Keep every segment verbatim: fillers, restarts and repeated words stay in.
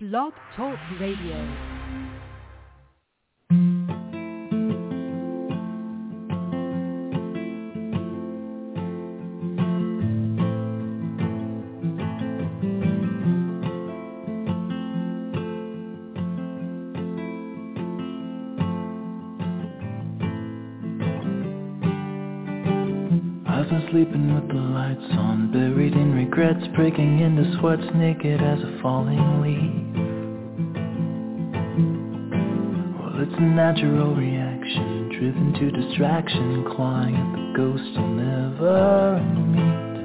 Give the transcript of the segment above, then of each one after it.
Blog Talk Radio. Sleeping with the lights on, buried in regrets, breaking into sweats, naked as a falling leaf. Well, it's a natural reaction, driven to distraction, clawing at the ghost you'll never meet.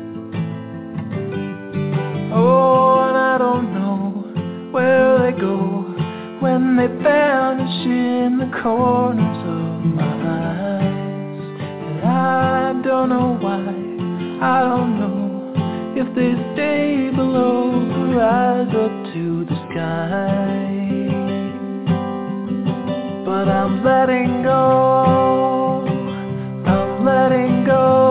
Oh, and I don't know where they go when they vanish in the corners of my eyes. And I don't know why, I don't know if they stay below or rise up to the sky. But I'm letting go, I'm letting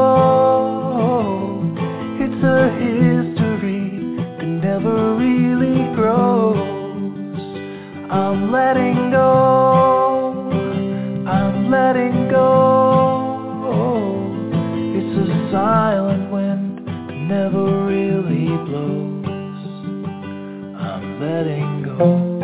go. It's a history that never really grows. I'm letting go, I'm letting go. It's a silent wind that never really blows. I'm letting go.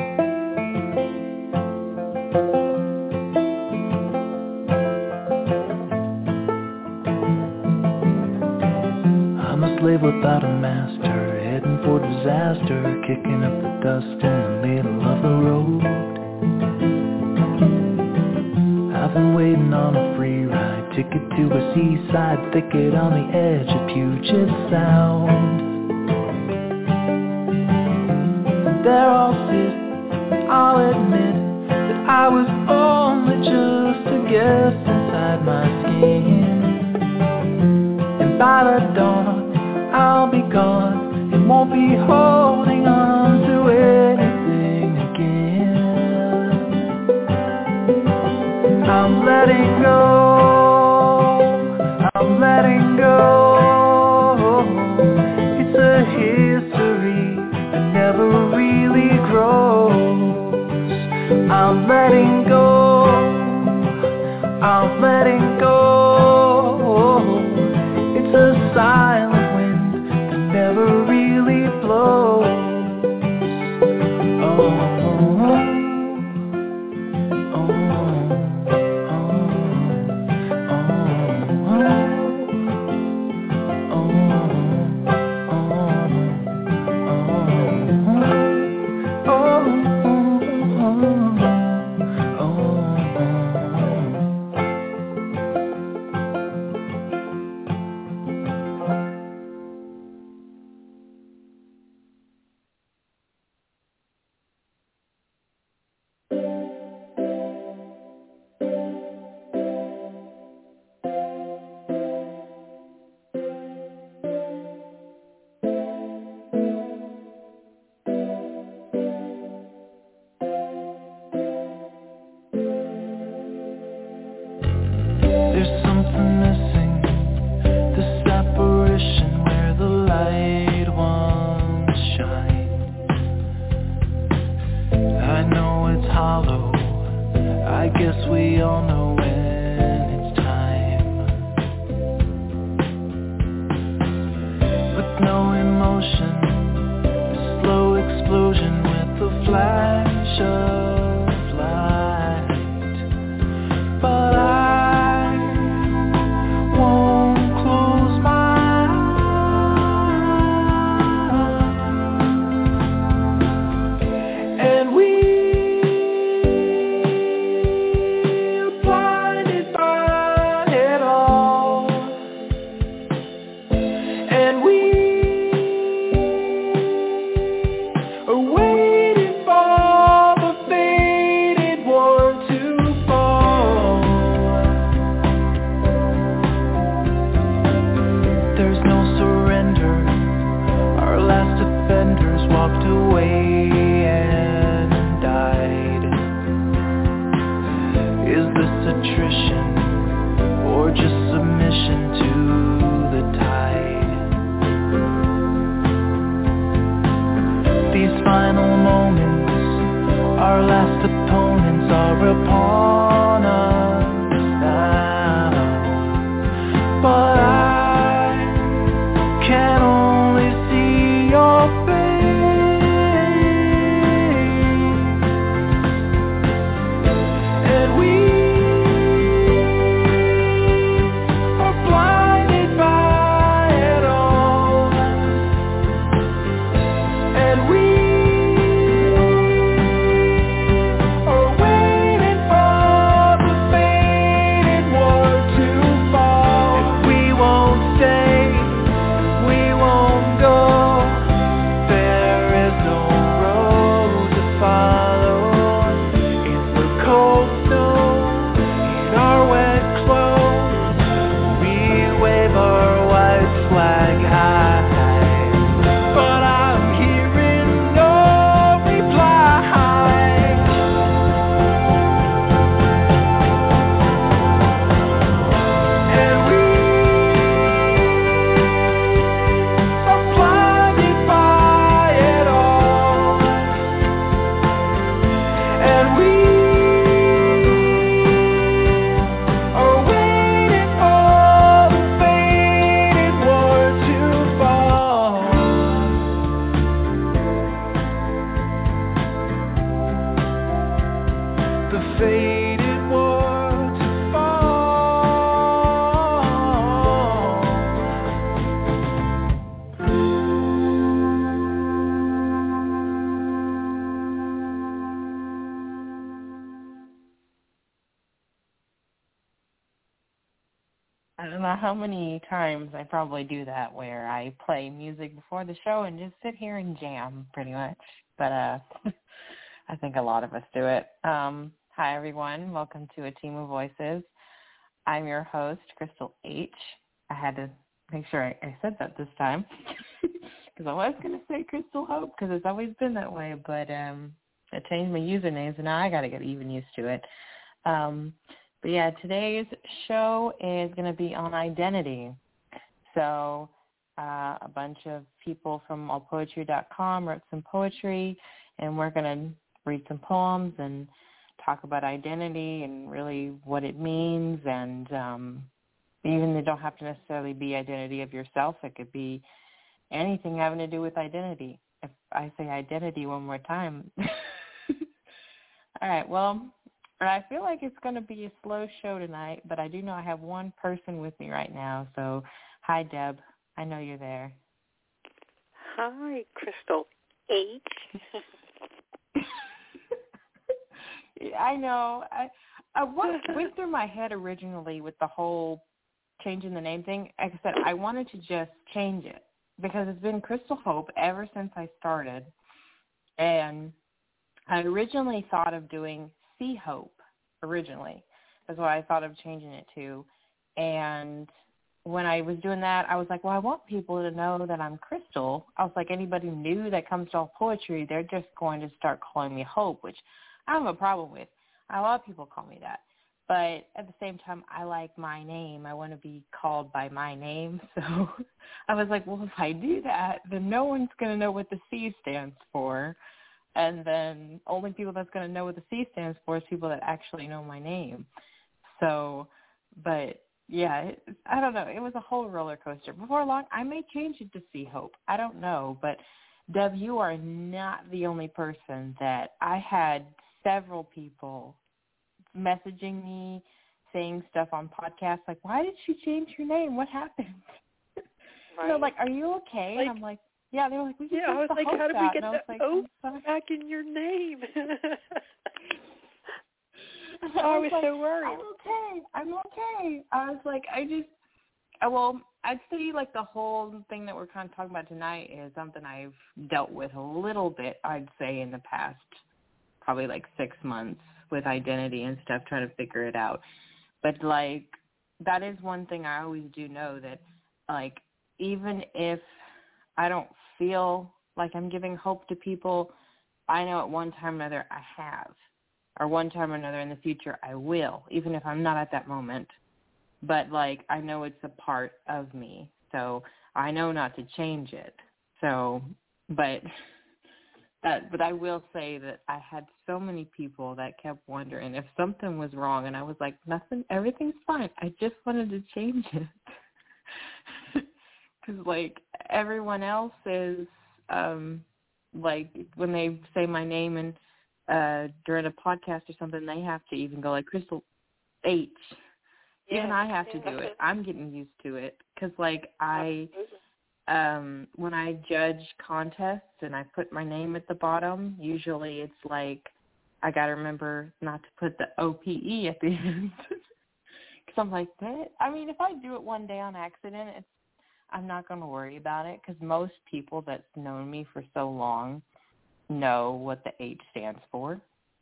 I'm a slave without a master, heading for disaster, kicking up the dust in the middle of the road. I've been waiting on a free ride, ticket to a seaside thicket on the edge of Puget Sound. There I'll sit, I'll admit that I was only just a guest inside my skin. And by the dawn, I'll be gone and won't be holding on to anything again. I'm letting go, I'm letting go. It's a history that never really grows. I'm letting go, I'm letting go. It's a silent wind that never really blows. Oh, oh, oh, our last opponents are upon us now. But I can only see your face, and we are blinded by it all, and we are waiting for the faded war to fall. And we won't stay, we won't go. There is no road to follow in the cold snow, in our wet clothes. We wave our white flag high, but I'm hearing no reply. And we are blinded by it all, and we are waiting for the faded war to fall. The faded war to fall. I don't know how many times I probably do that where I play music before the show and just sit here and jam pretty much. But uh, I think a lot of us do it. Um, hi, everyone. Welcome to A Team of Voices. I'm your host, Crystal H. I had to make sure I, I said that this time because I was going to say Crystal Hope because it's always been that way. But um, I changed my username, so now I got to get even used to it. Um, but yeah, today's show is going to be on identity. So uh, a bunch of people from all poetry dot com wrote some poetry, and we're going to read some poems and talk about identity and really what it means. And um, even it don't have to necessarily be identity of yourself. It could be anything having to do with identity. If I say identity one more time. All right, well, I feel like it's going to be a slow show tonight, but I do know I have one person with me right now. So, hi, Deb. I know you're there. Hi, Crystal H. I know. I, I what went through my head originally with the whole changing the name thing. Like I said, I wanted to just change it because it's been Crystal Hope ever since I started. And I originally thought of doing C Hope originally. That's what I thought of changing it to. And when I was doing that, I was like, well, I want people to know that I'm Crystal. I was like, anybody new that comes to all poetry, they're just going to start calling me Hope, which I don't have a problem with. A lot of people call me that. But at the same time, I like my name. I want to be called by my name. So I was like, well, if I do that, then no one's going to know what the C stands for. And then only people that's going to know what the C stands for is people that actually know my name. So, but yeah, it, I don't know. It was a whole roller coaster. Before long, I may change it to C Hope. I don't know. But, Deb, you are not the only person that I had several people messaging me, saying stuff on podcasts like, why did she change her name? What happened? Right. They're like, are you okay? Like, and I'm like, yeah. They were like, we can yeah, I was the like, hope how did we out. get and the like, O I'm back in your name? I, I was was like, so worried. I'm okay. I'm okay. I was like, I just, well, I'd say like the whole thing that we're kind of talking about tonight is something I've dealt with a little bit, I'd say, in the past probably like six months with identity and stuff, trying to figure it out. But like, that is one thing I always do know, that like, even if I don't feel like I'm giving hope to people, I know at one time or another I have, or one time or another in the future I will, even if I'm not at that moment. But, like, I know it's a part of me, so I know not to change it. So, but That, but I will say that I had so many people that kept wondering if something was wrong, and I was like, nothing, everything's fine. I just wanted to change it. Because, like, everyone else is, um, like, when they say my name and uh, during a podcast or something, they have to even go, like, Crystal H. Yeah, even I have to yeah. do it. I'm getting used to it. Because, like, I... Absolutely. Um, when I judge contests and I put my name at the bottom, usually it's like I got to remember not to put the O P E at the end. Because I'm like, that. I mean, if I do it one day on accident, it's, I'm not going to worry about it because most people that's known me for so long know what the H stands for.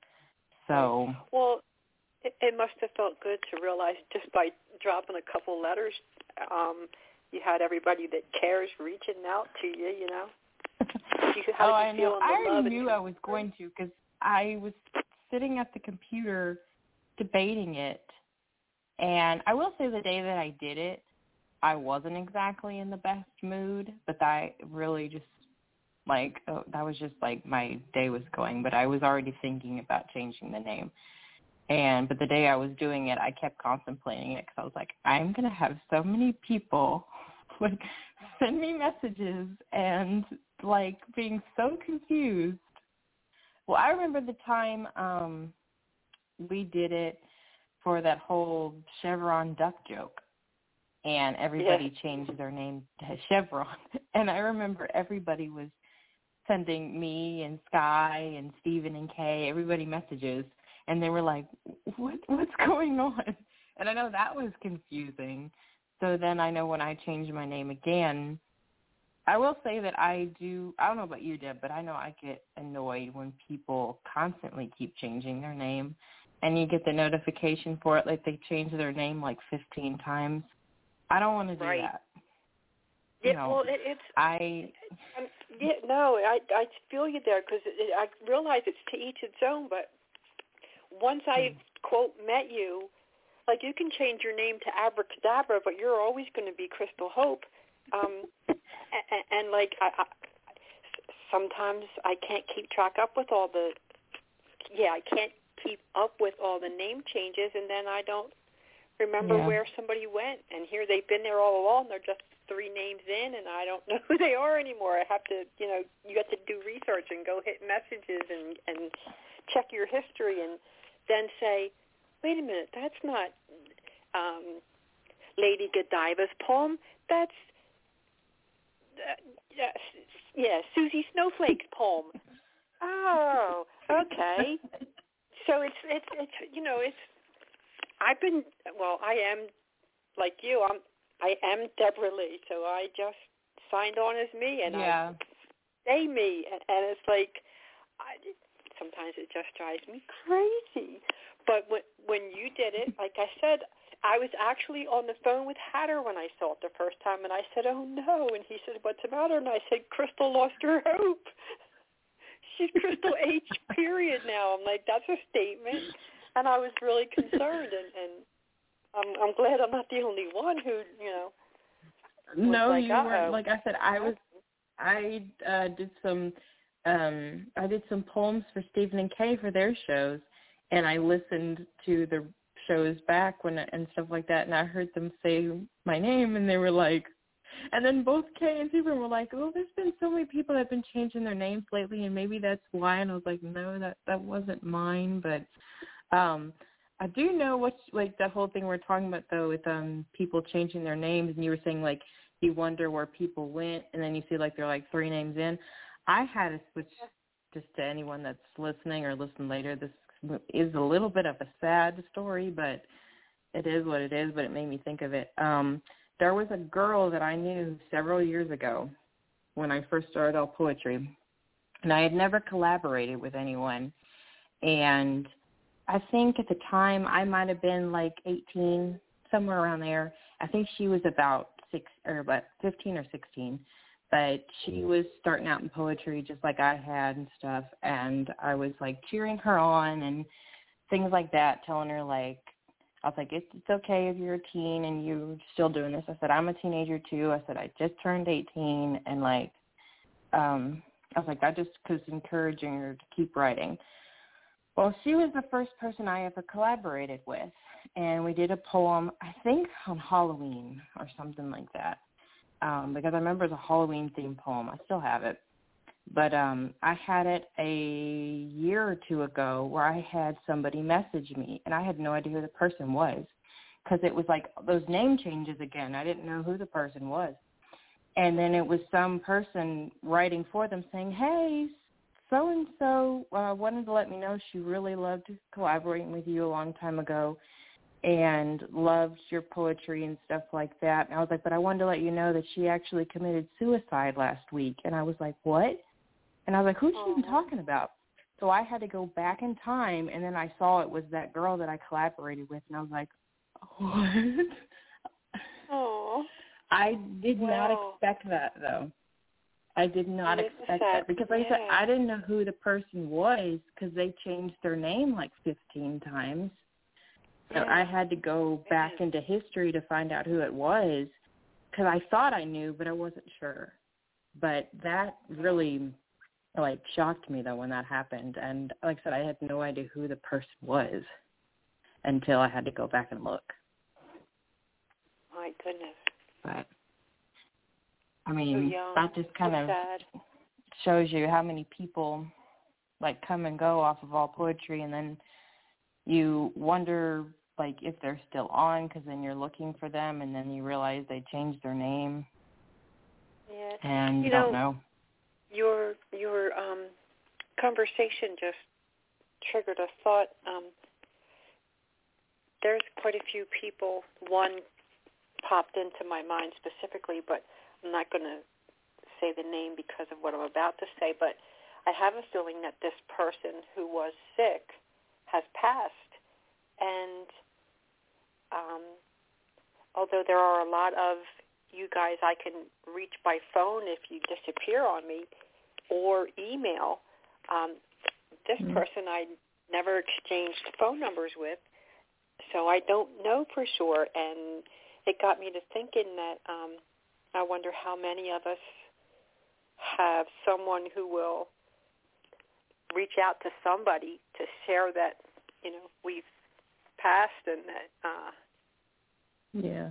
So, well, it, it must have felt good to realize just by dropping a couple letters, um, you had everybody that cares reaching out to you, you know? You, how oh, did you I feel know. in the I love already and knew I was going to because I was sitting at the computer debating it. And I will say the day that I did it, I wasn't exactly in the best mood, but I really just, like, oh, that was just like my day was going. But I was already thinking about changing the name. And but the day I was doing it, I kept contemplating it because I was like, I'm going to have so many people like send me messages and like being so confused. Well, I remember the time um, we did it for that whole Chevron duck joke, and everybody yeah. changed their name to Chevron. And I remember everybody was sending me and Sky and Stephen and Kay, everybody messages. And they were like, what, what's going on? And I know that was confusing. So then I know when I changed my name again, I will say that I do, I don't know about you, Deb, but I know I get annoyed when people constantly keep changing their name. And you get the notification for it, like they change their name like fifteen times. I don't want to do Right. that. Yeah, You know, well, it, it's... I... Um, yeah, no, I, I feel you there because I realize it's to each its own, but once I, quote, met you, like you can change your name to Abracadabra, but you're always going to be Crystal Hope. Um, and, and like I, I, sometimes I can't keep track up with all the, yeah, I can't keep up with all the name changes, and then I don't remember Yeah. where somebody went. And here they've been there all along. They're just three names in, and I don't know who they are anymore. I have to, you know, you have to do research and go hit messages and, and check your history and then say, wait a minute, that's not um, Lady Godiva's poem. That's, uh, yes, yeah, Susie Snowflake's poem. Oh, okay. So it's, it's, it's, you know, it's, I've been, well, I am, like you, I'm, I am Deborah Lee, so I just signed on as me, and yeah. I say me, and, and it's like, I, sometimes it just drives me crazy. But when, when you did it, like I said, I was actually on the phone with Hatter when I saw it the first time, and I said, oh, no. And he said, what's the matter? And I said, Crystal lost her hope. She's Crystal H, period, now. I'm like, that's a statement. And I was really concerned, and, and I'm, I'm glad I'm not the only one who, you know, No, like, you uh-oh. weren't. Like I said, I was, I uh, did some, um, I did some poems for Stephen and Kay for their shows, and I listened to the shows back when and stuff like that, and I heard them say my name, and they were like, and then both Kay and Stephen were like, oh, there's been so many people that have been changing their names lately, and maybe that's why. And I was like, no, that that wasn't mine, but um, I do know what, like, that whole thing we're talking about, though, with um people changing their names, and you were saying, like, you wonder where people went, and then you see, like, they're, like, three names in. I had to switch, just to anyone that's listening or listen later, this is a little bit of a sad story, but it is what it is, but it made me think of it. Um, there was a girl that I knew several years ago when I first started out poetry, and I had never collaborated with anyone, and I think at the time I might have been like eighteen, somewhere around there. I think she was about six or about fifteen or sixteen, but she was starting out in poetry just like I had and stuff. And I was like cheering her on and things like that, telling her like, I was like, it's, it's okay if you're a teen and you're still doing this. I said, I'm a teenager too. I said, I just turned eighteen, and like, um, I was like, that just was encouraging her to keep writing. Well, she was the first person I ever collaborated with, and we did a poem, I think, on Halloween or something like that, um, because I remember it was a Halloween-themed poem. I still have it. But um, I had it a year or two ago where I had somebody message me, and I had no idea who the person was because it was like those name changes again. I didn't know who the person was. And then it was some person writing for them saying, hey, so-and-so uh, wanted to let me know she really loved collaborating with you a long time ago and loved your poetry and stuff like that. And I was like, but I wanted to let you know that she actually committed suicide last week. And I was like, what? And I was like, who's she even talking about? So I had to go back in time, and then I saw it was that girl that I collaborated with, and I was like, what? Oh. I did wow. not expect that, though. I did not that expect that because, like yeah. I said, I didn't know who the person was because they changed their name like fifteen times. So yeah. I had to go back yeah. into history to find out who it was because I thought I knew, but I wasn't sure. But that really, like, shocked me, though, when that happened. And like I said, I had no idea who the person was until I had to go back and look. My goodness. But, I mean, so that just kind so of sad. shows you how many people, like, come and go off of all poetry, and then you wonder, like, if they're still on because then you're looking for them, and then you realize they changed their name, Yeah. and you, you don't know. know. Your your um, conversation just triggered a thought. Um, there's quite a few people. One popped into my mind specifically, but I'm not going to say the name because of what I'm about to say. But I have a feeling that this person who was sick has passed. And um, although there are a lot of you guys I can reach by phone if you disappear on me, or email. Um, this mm-hmm. person I never exchanged phone numbers with, so I don't know for sure. And it got me to thinking that um, I wonder how many of us have someone who will reach out to somebody to share that, you know, we've passed and that. Uh, yeah.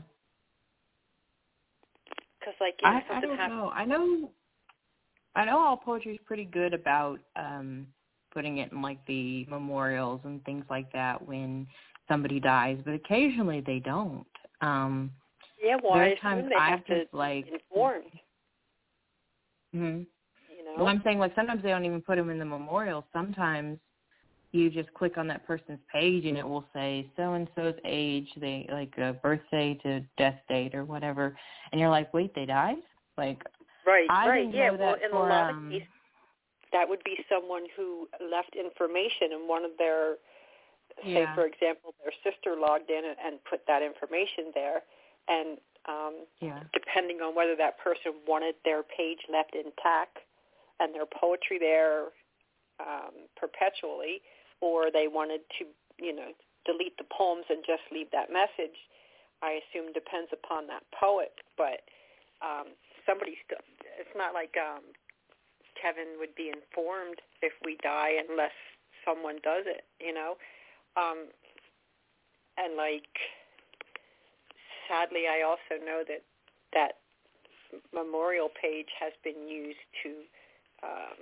Because, like, you know, I, I don't happens. know. I know. I know all poetry is pretty good about um, putting it in, like, the memorials and things like that when somebody dies, but occasionally they don't. Um, yeah, well, there I are times they I've have just, to like, be informed. Mm-hmm. You know? Well, I'm saying, like, sometimes they don't even put them in the memorial. Sometimes you just click on that person's page and it will say so-and-so's age, they like a birthday to death date or whatever, and you're like, wait, they died? Like, right, I right, didn't yeah. know Well, that in for, a lot um, of cases, that would be someone who left information, and one of their, say, yeah. for example, their sister logged in and, and put that information there, and um, yeah. depending on whether that person wanted their page left intact and their poetry there um, perpetually, or they wanted to, you know, delete the poems and just leave that message, I assume depends upon that poet. But um, somebody, st- it's not like um, Kevin would be informed if we die unless someone does it, you know. Um, and, like, sadly, I also know that that memorial page has been used to um,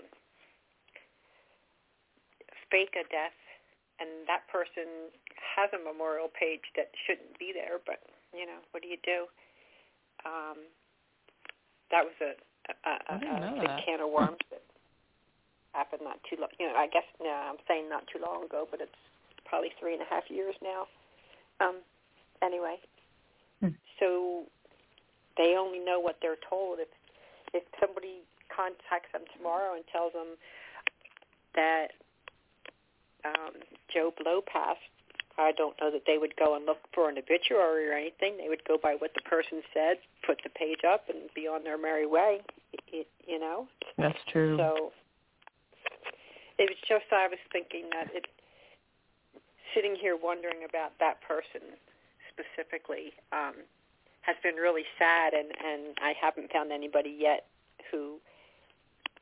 fake a death, and that person has a memorial page that shouldn't be there, but, you know, what do you do? Um, that was a, a, a, a big that. can of worms that happened not too long, you know, I guess, no, I'm saying not too long ago, but it's probably three and a half years now. Um, anyway, hmm. so they only know what they're told. If, if somebody contacts them tomorrow and tells them that um, Joe Blow passed, I don't know that they would go and look for an obituary or anything. They would go by what the person said, put the page up, and be on their merry way, it, you know? That's true. So it was just, I was thinking that it, sitting here wondering about that person specifically um, has been really sad, and, and I haven't found anybody yet who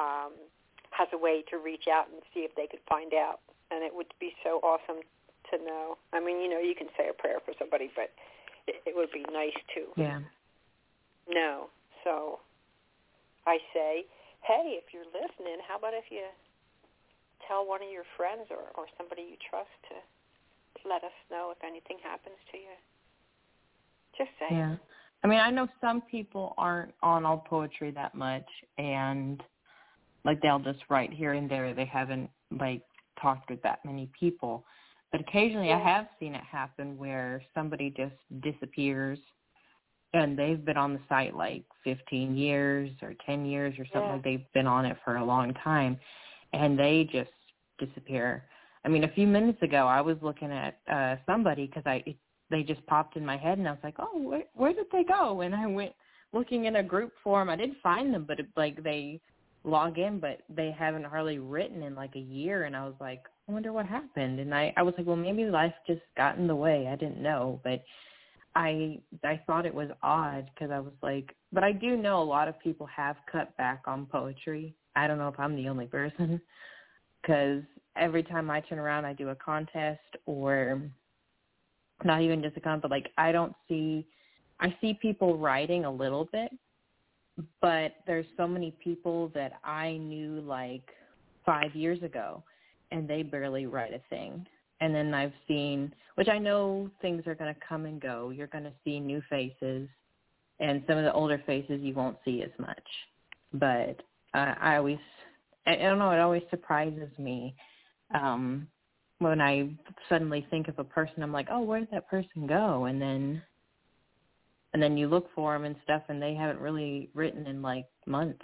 um, has a way to reach out and see if they could find out. And it would be so awesome to know. I mean, you know, you can say a prayer for somebody, but it, it would be nice to Yeah. know. So I say, hey, if you're listening, how about if you tell one of your friends or, or somebody you trust to let us know if anything happens to you. Just say. Yeah. I mean, I know some people aren't on All Poetry that much, and, like, they'll just write here and there. They haven't, like, talked with that many people. But occasionally yeah. I have seen it happen where somebody just disappears, and they've been on the site, like, fifteen years or ten years or something. Yeah. Like they've been on it for a long time, and they just disappear. I mean, a few minutes ago, I was looking at uh, somebody because I it, they just popped in my head, and I was like, oh, where, where did they go? And I went looking in a group forum. I did find them, but it, like they log in, but they haven't hardly written in like a year. And I was like, I wonder what happened. And I, I was like, well, maybe life just got in the way. I didn't know, but I I thought it was odd because I was like, but I do know a lot of people have cut back on poetry. I don't know if I'm the only person, because every time I turn around, I do a contest, or not even just a contest, but like I don't see, I see people writing a little bit, but there's so many people that I knew like five years ago, and they barely write a thing. And then I've seen, which I know things are going to come and go. You're going to see new faces, and some of the older faces you won't see as much. But uh, I always, I don't know, it always surprises me um, when I suddenly think of a person. I'm like, oh, where did that person go? And then, and then you look for them and stuff, and they haven't really written in like months.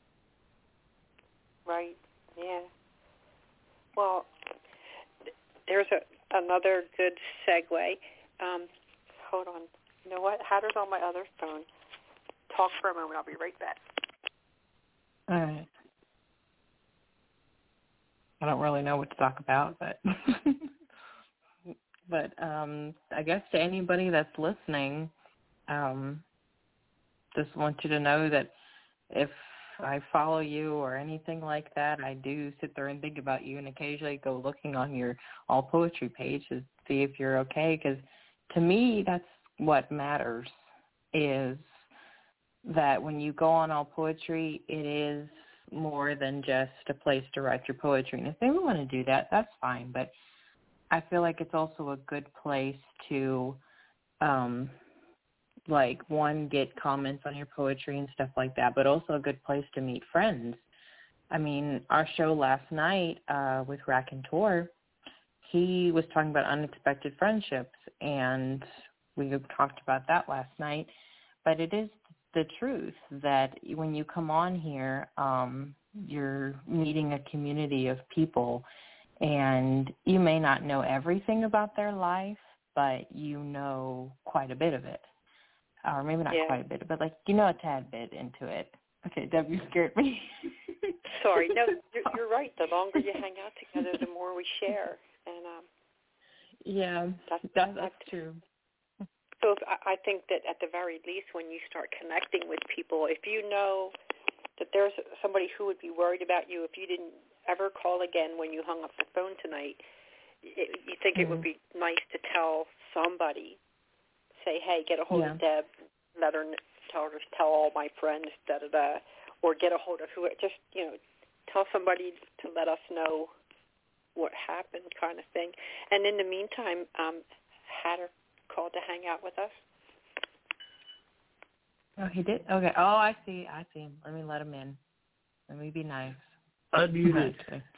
Right. Yeah. Well, there's a, another good segue. Um, hold on. You know what? Hatter's on my other phone. Talk for a moment. I'll be right back. All right. I don't really know what to talk about, but but um, I guess to anybody that's listening, um, just want you to know that if I follow you or anything like that, I do sit there and think about you, and occasionally go looking on your All Poetry page to see if you're okay, because to me that's what matters, is that when you go on All Poetry, it is more than just a place to write your poetry. And if they want to do that, that's fine, but I feel like it's also a good place to um like, one, get comments on your poetry and stuff like that, but also a good place to meet friends. I mean, our show last night uh, with Raconteur, he was talking about unexpected friendships, and we talked about that last night. But it is the truth that when you come on here, um, you're meeting a community of people, and you may not know everything about their life, but you know quite a bit of it. Or maybe not yeah. quite a bit, but, like, you know, a tad bit into it. Okay, Deb, you scared me. Sorry. No, you're, you're right. The longer you hang out together, the more we share. And um, Yeah, that's, that, that's true. So if, I think that at the very least, when you start connecting with people, if you know that there's somebody who would be worried about you if you didn't ever call again when you hung up the phone tonight, it, you think mm-hmm. it would be nice to tell somebody, say, hey, get a hold yeah. of Deb, let her tell her, tell all my friends, da da da, or get a hold of who. Just you know, tell somebody to let us know what happened, kind of thing. And in the meantime, um, Hatter called to hang out with us. Oh, he did. Okay. Oh, I see. I see him. Let me let him in. Let me be nice. Unmuted.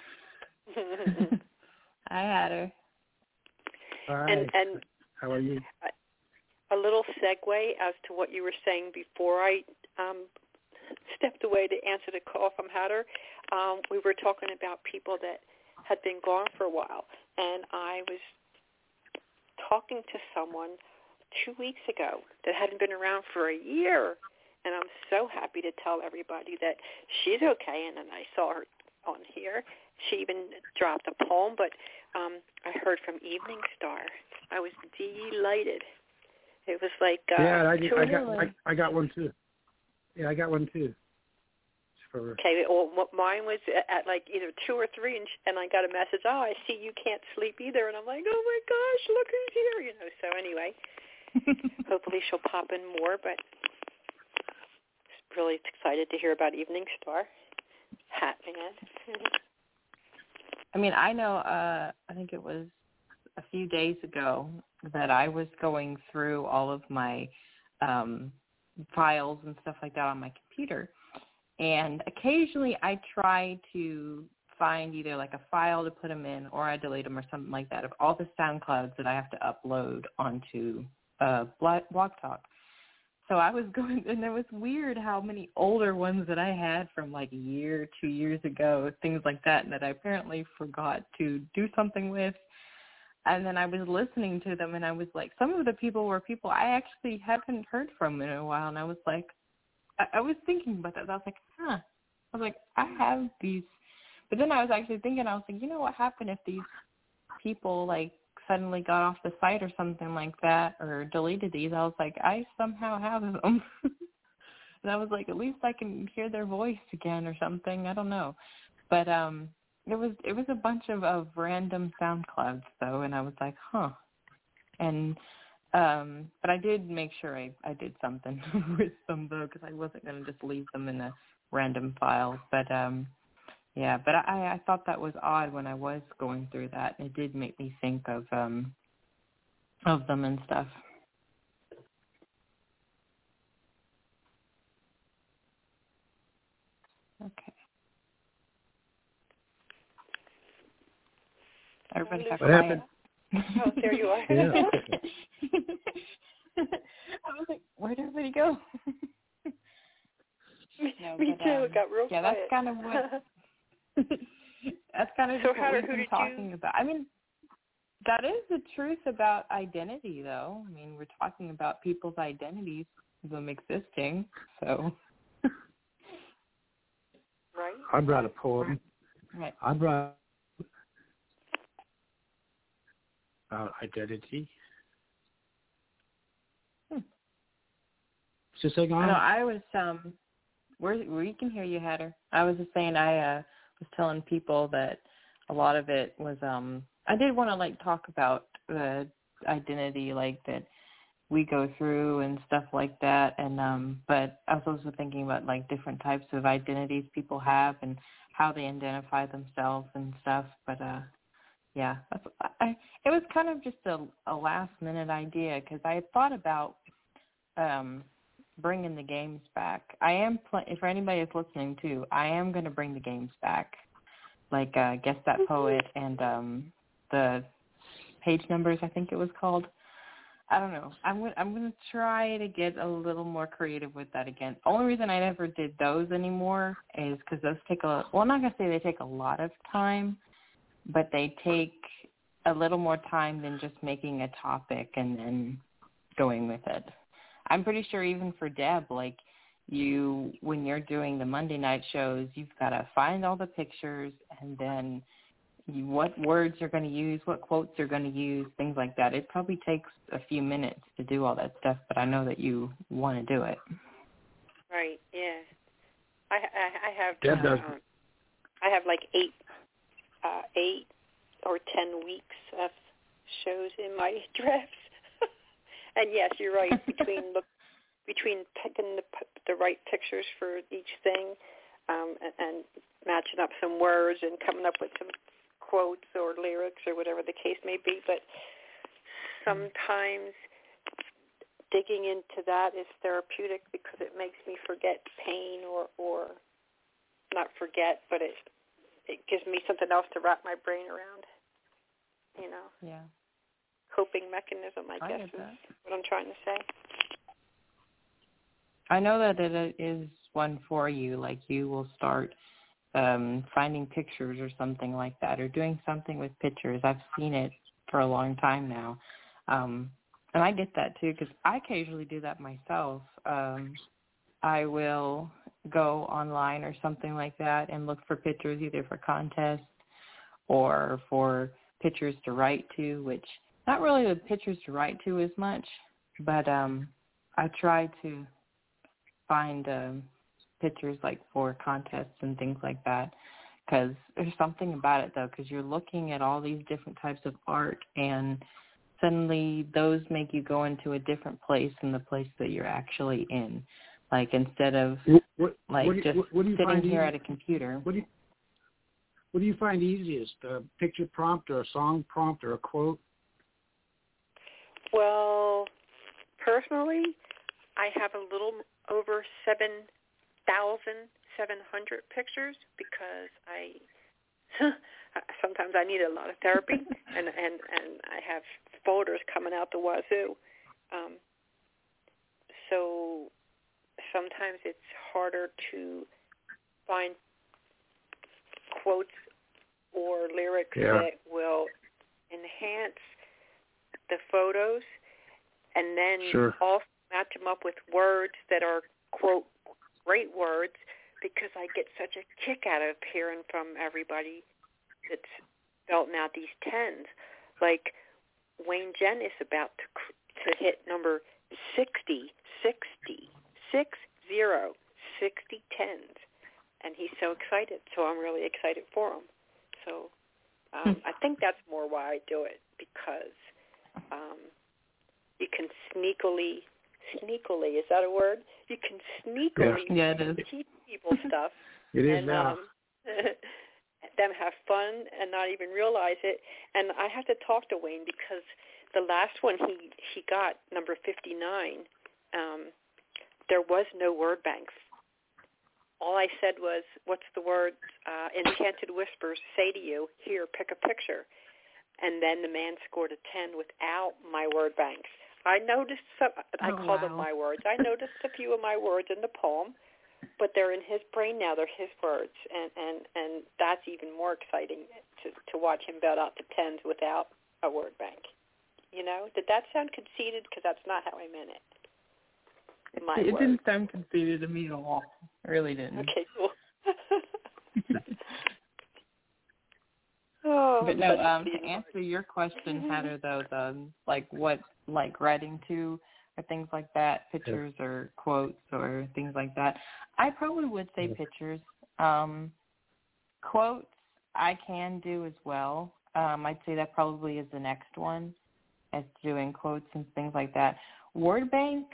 Hi, Hatter. Hi. And and how are you? A little segue as to what you were saying before I um, stepped away to answer the call from Hatter. Um, we were talking about people that had been gone for a while, and I was talking to someone two weeks ago that hadn't been around for a year, and I'm so happy to tell everybody that she's okay. And then I saw her on here. She even dropped a poem, but um, I heard from Evening Star. I was delighted. It was like uh, yeah, I, two I got I, I got one too. Yeah, I got one too. her. Okay, well, mine was at like either two or three, and, and I got a message, oh, I see you can't sleep either. And I'm like, oh, my gosh, look who's here, you know. So anyway, hopefully she'll pop in more, but really excited to hear about Evening Star. Hat man. I mean, I know, uh, I think it was a few days ago that I was going through all of my um, files and stuff like that on my computer. And occasionally I try to find either like a file to put them in or I delete them or something like that of all the SoundClouds that I have to upload onto uh, Blog Talk. So I was going, and it was weird how many older ones that I had from like a year, two years ago, things like that, that I apparently forgot to do something with. And then I was listening to them, and I was like, some of the people were people I actually haven't heard from in a while, and I was like, I, I was thinking about that. I was like, huh. I was like, I have these. But then I was actually thinking, I was like, you know what happened if these people, like, suddenly got off the site or something like that or deleted these? I was like, I somehow have them. And I was like, at least I can hear their voice again or something. I don't know. But um, it was it was a bunch of, of random SoundClouds, though, and I was like, huh. And Um, but I did make sure I, I did something with them, though, because I wasn't going to just leave them in a random file. But, um, yeah, but I, I thought that was odd when I was going through that. It did make me think of um, of them and stuff. Okay. Everybody got What quiet. happened? Oh, there you are. Yeah. I was like, where'd everybody go? No, Me but, too. um, It got real yeah, quiet. that's kind of what that's kind of So what how- we've who been did talking you- about. I mean, that is the truth about identity, though. I mean, we're talking about people's identities, them existing. So, Right. I brought a poem. right. I brought about identity. Hmm. Is this thing on? No, I was um, where we can hear you, Hatter. I was just saying I uh, was telling people that a lot of it was um, I did want to like talk about the identity like that we go through and stuff like that, and um, but I was also thinking about like different types of identities people have and how they identify themselves and stuff. But uh, yeah, that's, I, it was kind of just a, a last minute idea because I had thought about um, bringing the games back. I am pl- for anybody that's listening too, I am going to bring the games back, like uh, Guess That Poet and um, the page numbers, I think it was called. I don't know. I'm gonna, I'm going to try to get a little more creative with that again. The only reason I never did those anymore is because those take a, well, I'm not going to say they take a lot of time, but they take a little more time than just making a topic and then going with it. I'm pretty sure even for Deb, like you, when you're doing the Monday night shows, you've got to find all the pictures and then you, what words you're going to use, what quotes you're going to use, things like that. It probably takes a few minutes to do all that stuff, but I know that you want to do it. Right. Yeah. I I, I have. Deb does. Um, I have like eight, uh, eight or ten weeks of shows in my drafts. And yes, you're right. Between look, between picking the the right pictures for each thing, um, and, and matching up some words and coming up with some quotes or lyrics or whatever the case may be, but sometimes digging into that is therapeutic because it makes me forget pain or, or not forget, but it it gives me something else to wrap my brain around, you know. Yeah. Coping mechanism, I, I guess, get is that. what I'm trying to say. I know that it is one for you, like you will start um, finding pictures or something like that, or doing something with pictures. I've seen it for a long time now. Um, and I get that, too, because I occasionally do that myself. Um, I will go online or something like that and look for pictures either for contests or for pictures to write to, which not really the pictures to write to as much, but um, I try to find um, pictures like for contests and things like that, because there's something about it though, because you're looking at all these different types of art and suddenly those make you go into a different place than the place that you're actually in. Like instead of what, like what do you, just what, what do you sitting find here easy, at a computer. What do you What do you find easiest, a picture prompt or a song prompt or a quote? Well, personally, I have a little over seven thousand seven hundred pictures because I sometimes I need a lot of therapy, and, and, and I have folders coming out the wazoo. Um, so sometimes it's harder to find quotes or lyrics yeah. that will enhance the photos and then sure. also match them up with words that are, quote, great words, because I get such a kick out of hearing from everybody that's belting out these tens. Like Wayne Jen is about to, to hit number sixty, sixty, six zero, sixty tens. And he's so excited, so I'm really excited for him. So um, I think that's more why I do it, because um, you can sneakily, sneakily, is that a word? You can sneakily yeah, it is. teach people stuff. It is and, now. Um, them have fun and not even realize it. And I have to talk to Wayne because the last one he, he got, number fifty-nine, um, there was no word bank. All I said was, what's the word, uh, enchanted whispers say to you, here, pick a picture. And then the man scored a ten without my word banks. I noticed some, I oh, call wow. them my words. I noticed a few of my words in the poem, but they're in his brain now. They're his words. And, and, and that's even more exciting to, to watch him belt out the tens without a word bank. You know, did that sound conceited? Because that's not how I meant it. My it word. didn't sound conceited to me at all. It really didn't. Okay, cool. oh, but no, um, to answer your question, Heather, though, the like what like writing to or things like that, pictures yeah. or quotes or things like that, I probably would say pictures. Um, quotes I can do as well. Um, I'd say that probably is the next one, as doing quotes and things like that. Word bank.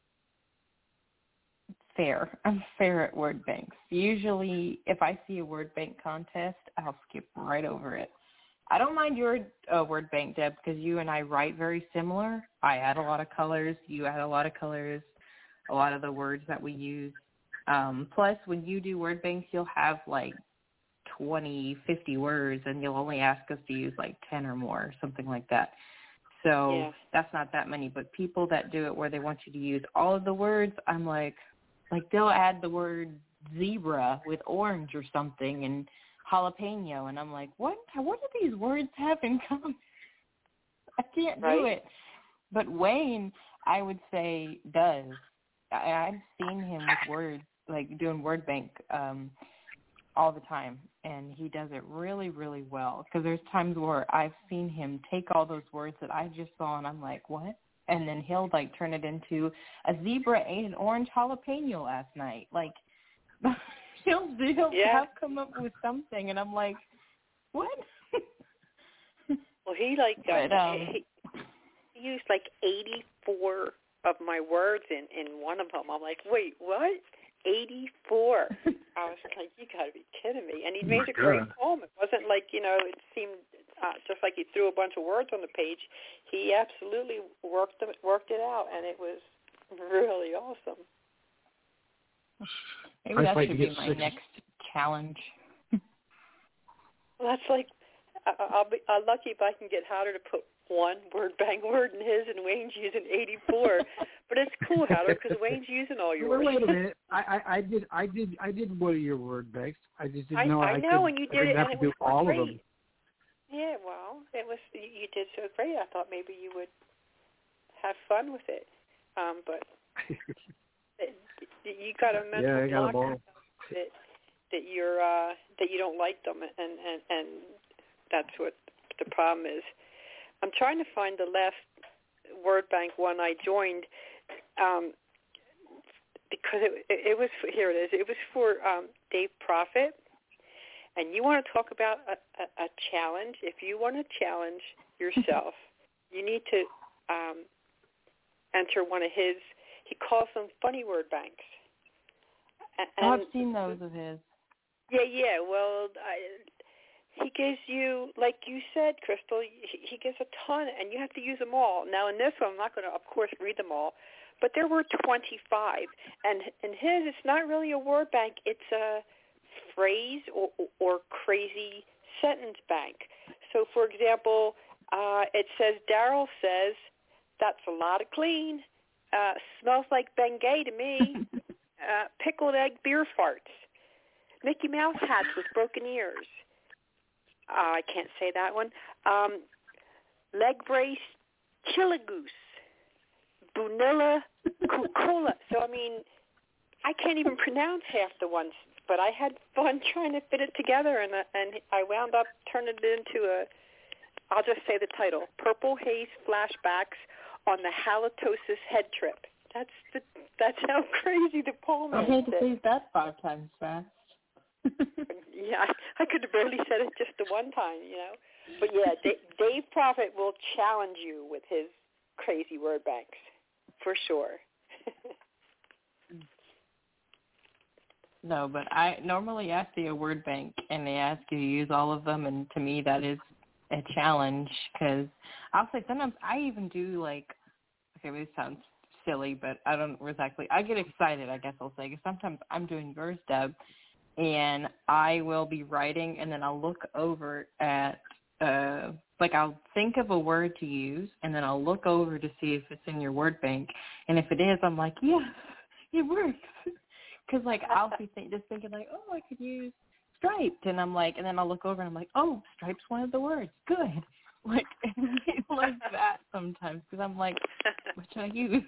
Fair. I'm fair at word banks. Usually, if I see a word bank contest, I'll skip right over it. I don't mind your uh, word bank, Deb, because you and I write very similar. I add a lot of colors. You add a lot of colors, a lot of the words that we use. Um, plus, when you do word banks, you'll have like twenty, fifty words, and you'll only ask us to use like ten or more, something like that. So yeah. that's not that many. But people that do it where they want you to use all of the words, I'm like, Like, they'll add the word zebra with orange or something and jalapeno, and I'm like, what What do these words have in common? I can't right. do it. But Wayne, I would say, does. I, I've seen him with words, like doing word bank um, all the time, and he does it really, really well. Because there's times where I've seen him take all those words that I just saw, and I'm like, what? And then he'll, like, turn it into a zebra ate an orange jalapeno last night. Like, he'll, he'll yeah. have come up with something, and I'm like, what? Well, he, like, but, uh, um, he, he used, like, eighty-four of my words in, in one of them. I'm like, wait, what? eighty-four. I was like, you got to be kidding me. And he oh made a great God. poem. It wasn't like, you know, it seemed uh, just like he threw a bunch of words on the page. He absolutely worked them, worked it out, and it was really awesome. Maybe that like should be my six. next challenge. Well, that's like, I'll be I'll lucky if I can get Howder to put one word bang word in his, and Wayne's using eighty-four. But it's cool, Howder, because Wayne's using all your Wait, words. wait a minute. I, I, I did I did I did one of your word banks. I just didn't I, know I I, know, could, and you I did didn't it, have and to it was do all great. of them. Yeah, well, it was you, you did so great. I thought maybe you would have fun with it, um, but it, you got a mental yeah, I got a block ball. that that you're uh, that you don't like them, and, and and that's what the problem is. I'm trying to find the last word bank one I joined. Um, because it, it, it was, for, here it is, it was for um, Dave Prophet. And you want to talk about a, a, a challenge. If you want to challenge yourself, you need to um, enter one of his, he calls them funny word banks. And, oh, I've seen those of his. Yeah, yeah. Well, I, he gives you, like you said, Crystal, he, he gives a ton, and you have to use them all. Now, in this one, I'm not going to, of course, read them all, but there were twenty-five. And in his, it's not really a word bank. It's a phrase or, or crazy sentence bank. So, for example, uh, it says, Daryl says, that's a lot of clean. Uh, smells like Bengay to me. uh, pickled egg beer farts. Mickey Mouse hats with broken ears. Uh, I can't say that one. Um, leg brace chillagoose. Bunilla Cucola. So, I mean, I can't even pronounce half the ones, but I had fun trying to fit it together, and, uh, and I wound up turning it into a, I'll just say the title, Purple Haze Flashbacks on the Halitosis Head Trip. That's the, that's how crazy the poem I is. had to say that five times fast. Yeah, I, I could have barely said it just the one time, you know. But yeah, Dave, Dave Prophet will challenge you with his crazy word banks, for sure. No, but I normally I see a word bank and they ask you to use all of them, and to me that is a challenge because I'll say sometimes I even do like, okay, this sounds silly, but I don't exactly, I get excited, I guess I'll say, because sometimes I'm doing yours, Deb, and I will be writing and then I'll look over at, uh, like I'll think of a word to use and then I'll look over to see if it's in your word bank, and if it is, I'm like, yes, it works. Because, like, I'll be think, just thinking, like, oh, I could use striped. And I'm like, and then I'll look over and I'm like, oh, stripe's one of the words. Good. Like, like that sometimes because I'm like, what should I use?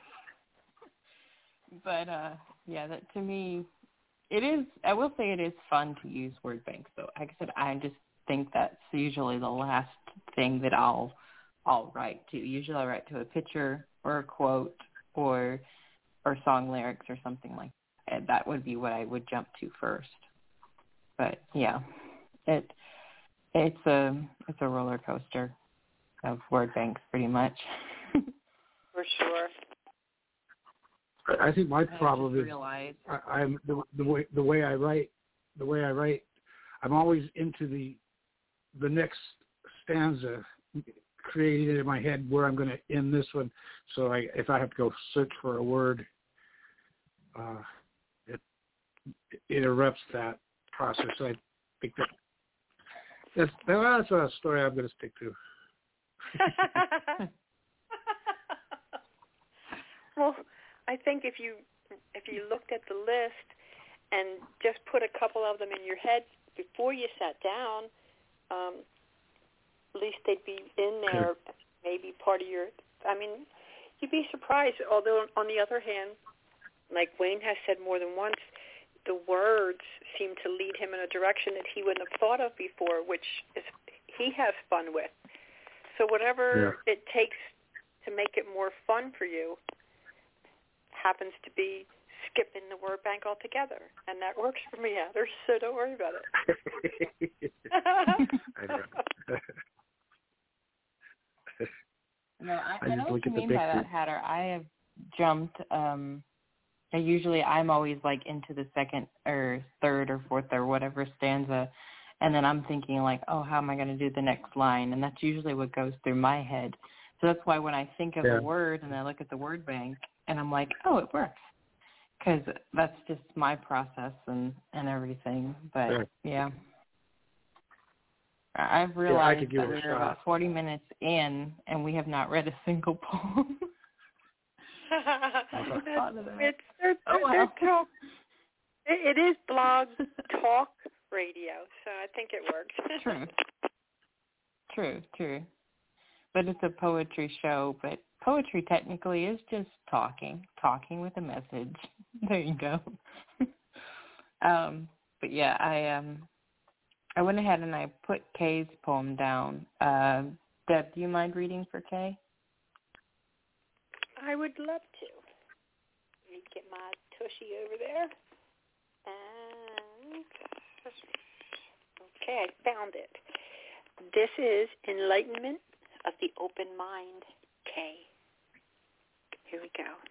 But, uh, yeah, that to me, it is, I will say it is fun to use word banks. So, like I said, I just think that's usually the last thing that I'll, I'll write to. Usually I write to a picture or a quote or, or song lyrics or something like that. That would be what I would jump to first. But yeah, it it's a it's a roller coaster of word banks, pretty much. For sure. I think my problem is realize. I, I'm the, the way the way I write the way I write. I'm always into the the next stanza, creating it in my head where I'm going to end this one. So I, if I have to go search for a word. Uh, It interrupts that process. So I think that that's, that's a story I'm going to stick to. Well, I think if you if you looked at the list and just put a couple of them in your head before you sat down, um, at least they'd be in there, maybe part of your. I mean, you'd be surprised. Although on the other hand, like Wayne has said more than once, the words seem to lead him in a direction that he wouldn't have thought of before, which is he has fun with. So whatever yeah. it takes to make it more fun for you happens to be skipping the word bank altogether, and that works for me, Heather, so don't worry about it. I know. No, I, I, I know what you mean by that, Hatter. I have jumped... Um, I usually, I'm always like into the second or third or fourth or whatever stanza, and then I'm thinking like, oh, how am I going to do the next line? And that's usually what goes through my head. So that's why when I think of yeah. a word and I look at the word bank and I'm like, oh, it works, because that's just my process and, and everything. But yeah, yeah. I've realized yeah, that we're about forty minutes in and we have not read a single poem. it's they're, oh, wow. they're talk. It, it is blog talk radio, so I think it works. True, true, true. But it's a poetry show. But poetry technically is just talking, talking with a message. There you go. um, but yeah, I um, I went ahead and I put Kay's poem down. Uh, Deb, do you mind reading for Kay? I would love to. get my tushy over there. And, okay, I found it. This is Enlightenment of the Open Mind, K. Here we go.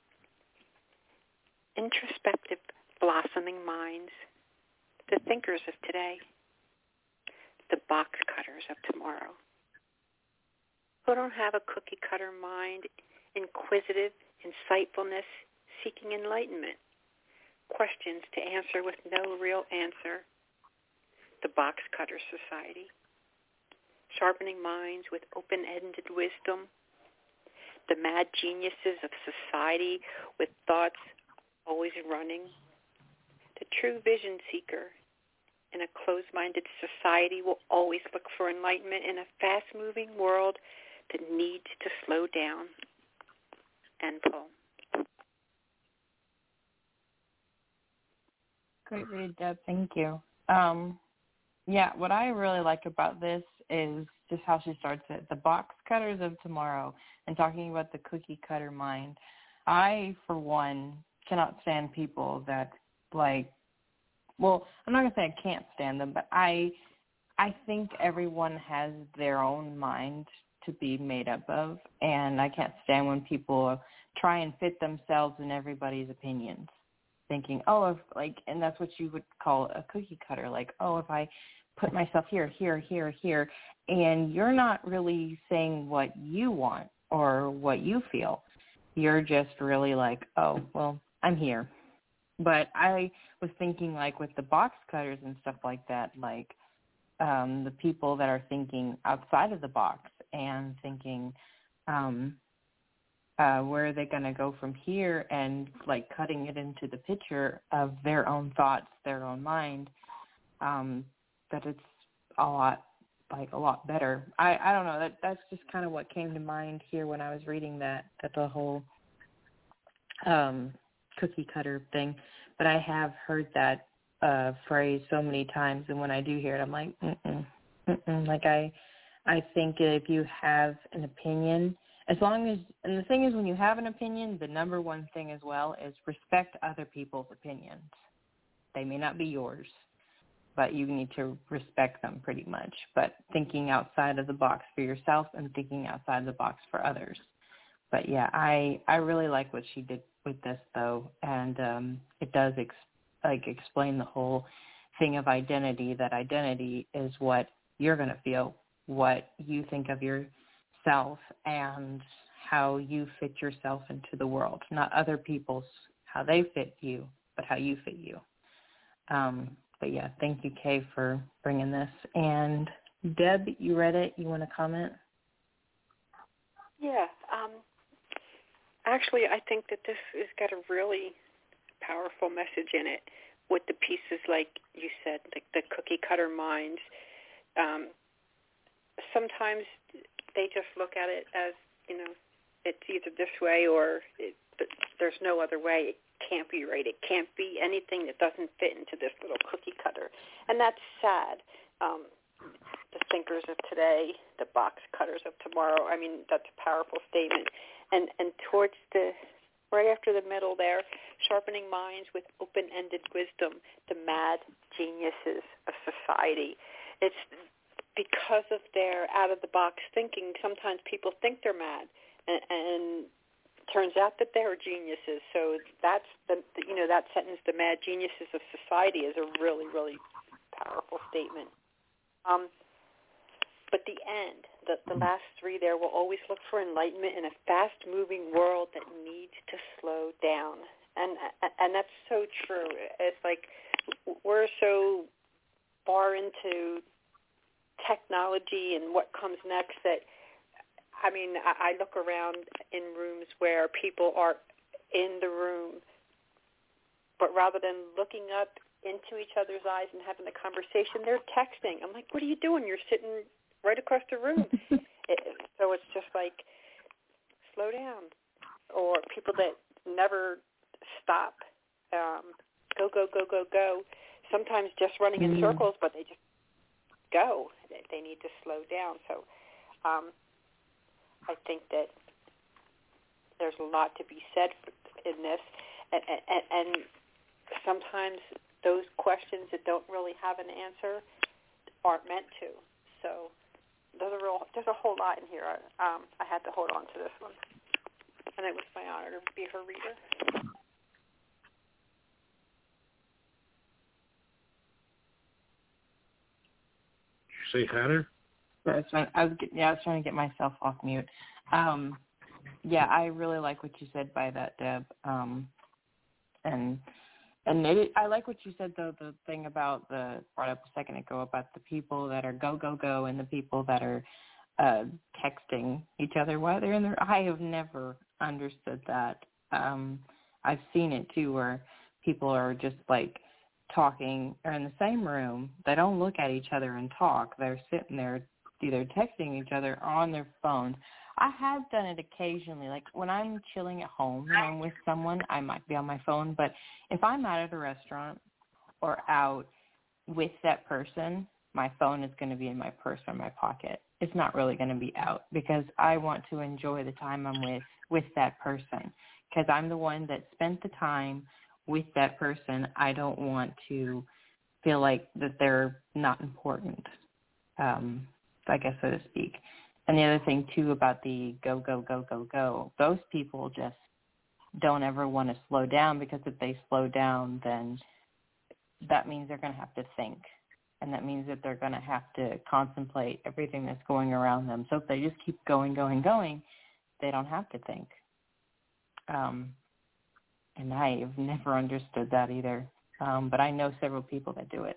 Introspective, blossoming minds, the thinkers of today, the box cutters of tomorrow, who don't have a cookie-cutter mind, inquisitive, insightfulness, seeking enlightenment, questions to answer with no real answer, the box cutter society, sharpening minds with open-ended wisdom, the mad geniuses of society with thoughts always running, the true vision seeker in a closed-minded society will always look for enlightenment in a fast-moving world that needs to slow down and pull. Great read, Deb. Thank you. Um, yeah, what I really like about this is just how she starts it, the box cutters of tomorrow, and talking about the cookie cutter mind. I, for one, cannot stand people that, like, well, I'm not going to say I can't stand them, but I I think everyone has their own mind to be made up of, and I can't stand when people try and fit themselves in everybody's opinions, thinking, oh, if, like, and that's what you would call a cookie cutter, like, oh, if I put myself here, here, here, here, and you're not really saying what you want or what you feel. You're just really like, oh, well, I'm here. But I was thinking, like, with the box cutters and stuff like that, like um, the people that are thinking outside of the box and thinking, um, uh, where are they going to go from here, and, like, cutting it into the picture of their own thoughts, their own mind, um, that it's a lot, like, a lot better. I, I don't know. That That's just kind of what came to mind here when I was reading that, that the whole um, cookie cutter thing. But I have heard that uh, phrase so many times, and when I do hear it, I'm like, mm-mm, mm-mm. Like, I, I think if you have an opinion, as long as, and the thing is, when you have an opinion, the number one thing as well is respect other people's opinions. They may not be yours, but you need to respect them pretty much. But thinking outside of the box for yourself and thinking outside the box for others. But yeah, I, I really like what she did with this, though, and um, it does ex- like explain the whole thing of identity, that identity is what you're going to feel, what you think of yourself, and how you fit yourself into the world, not other people's, how they fit you, but how you fit you. Um, but yeah, thank you, Kay, for bringing this. And Deb, you read it. You want to comment? Yeah. Um, actually, I think that this has got a really powerful message in it with the pieces, like you said, like the cookie cutter minds. Um, sometimes they just look at it as, you know, it's either this way or it, but there's no other way. It can't be right. It can't be anything that doesn't fit into this little cookie cutter. And that's sad. Um, the thinkers of today, the box cutters of tomorrow. I mean, that's a powerful statement. And and towards the, right after the middle there, sharpening minds with open-ended wisdom, the mad geniuses of society. It's because of their out-of-the-box thinking, sometimes people think they're mad, and, and turns out that they're geniuses. So that's the, the, you know, that sentence, the mad geniuses of society, is a really, really powerful statement. Um, but the end, the, the last three there, will always look for enlightenment in a fast-moving world that needs to slow down. And and that's so true. It's like we're so far into technology and what comes next that, I mean, I, I look around in rooms where people are in the room, but rather than looking up into each other's eyes and having a conversation, they're texting. I'm like, what are you doing? You're sitting right across the room. it, so it's just like, slow down. Or people that never stop, um, go, go, go, go, go, sometimes just running in mm-hmm. circles, but they just go. They, they need to slow down. So um, I think that there's a lot to be said in this. and, and, and sometimes those questions that don't really have an answer aren't meant to. So there's a real, there's a whole lot in here. Um, I had to hold on to this one, and it was my honor to be her reader. Say Hatter? I was trying, I was, yeah, I was trying to get myself off mute. Um, yeah, I really like what you said by that, Deb. Um, and and it, I like what you said, though, the thing about the, brought up a second ago about the people that are go, go, go and the people that are uh, texting each other while they're in their, I have never understood that. Um, I've seen it, too, where people are just, like, talking or in the same room. They don't look at each other and talk. They're sitting there either texting each other or on their phones. I have done it occasionally. Like when I'm chilling at home and I'm with someone, I might be on my phone. But if I'm out at a restaurant or out with that person, my phone is going to be in my purse or my pocket. It's not really going to be out because I want to enjoy the time I'm with, with that person because I'm the one that spent the time with that person. I don't want to feel like that they're not important, um, I guess, so to speak. And the other thing, too, about the go, go, go, go, go, those people just don't ever want to slow down because if they slow down, then that means they're going to have to think. And that means that they're going to have to contemplate everything that's going around them. So if they just keep going, going, going, they don't have to think. Um, and I have never understood that either. Um, but I know several people that do it.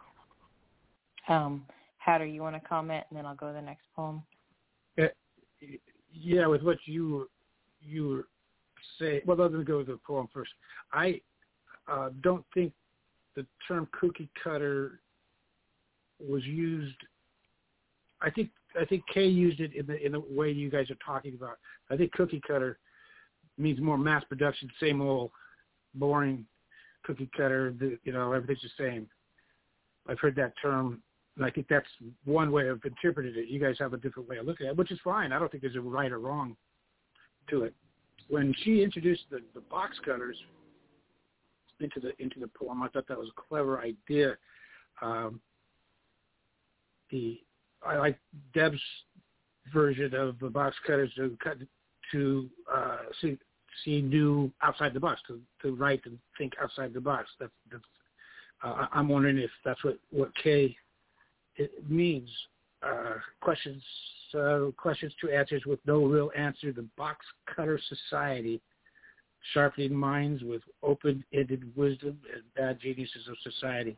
Um, Hatter, you want to comment, and then I'll go to the next poem? Uh, yeah, with what you you were saying, well, let me go with the poem first. I uh, don't think the term cookie cutter was used. I think I think Kay used it in the in the way you guys are talking about. I think cookie cutter means more mass production, same old boring cookie cutter. The, you know, everything's the same. I've heard that term. And I think that's one way of interpreting it. You guys have a different way of looking at it, which is fine. I don't think there's a right or wrong to it. When she introduced the, the box cutters into the into the poem, I thought that was a clever idea. Um, the I like Deb's version of the box cutters to cut to uh, see see new outside the box, to, to write and think outside the box. That's that's. Uh, I'm wondering if that's what what Kay. It means uh, questions, uh, questions to answers with no real answer. The box cutter society, sharpening minds with open-ended wisdom and bad geniuses of society.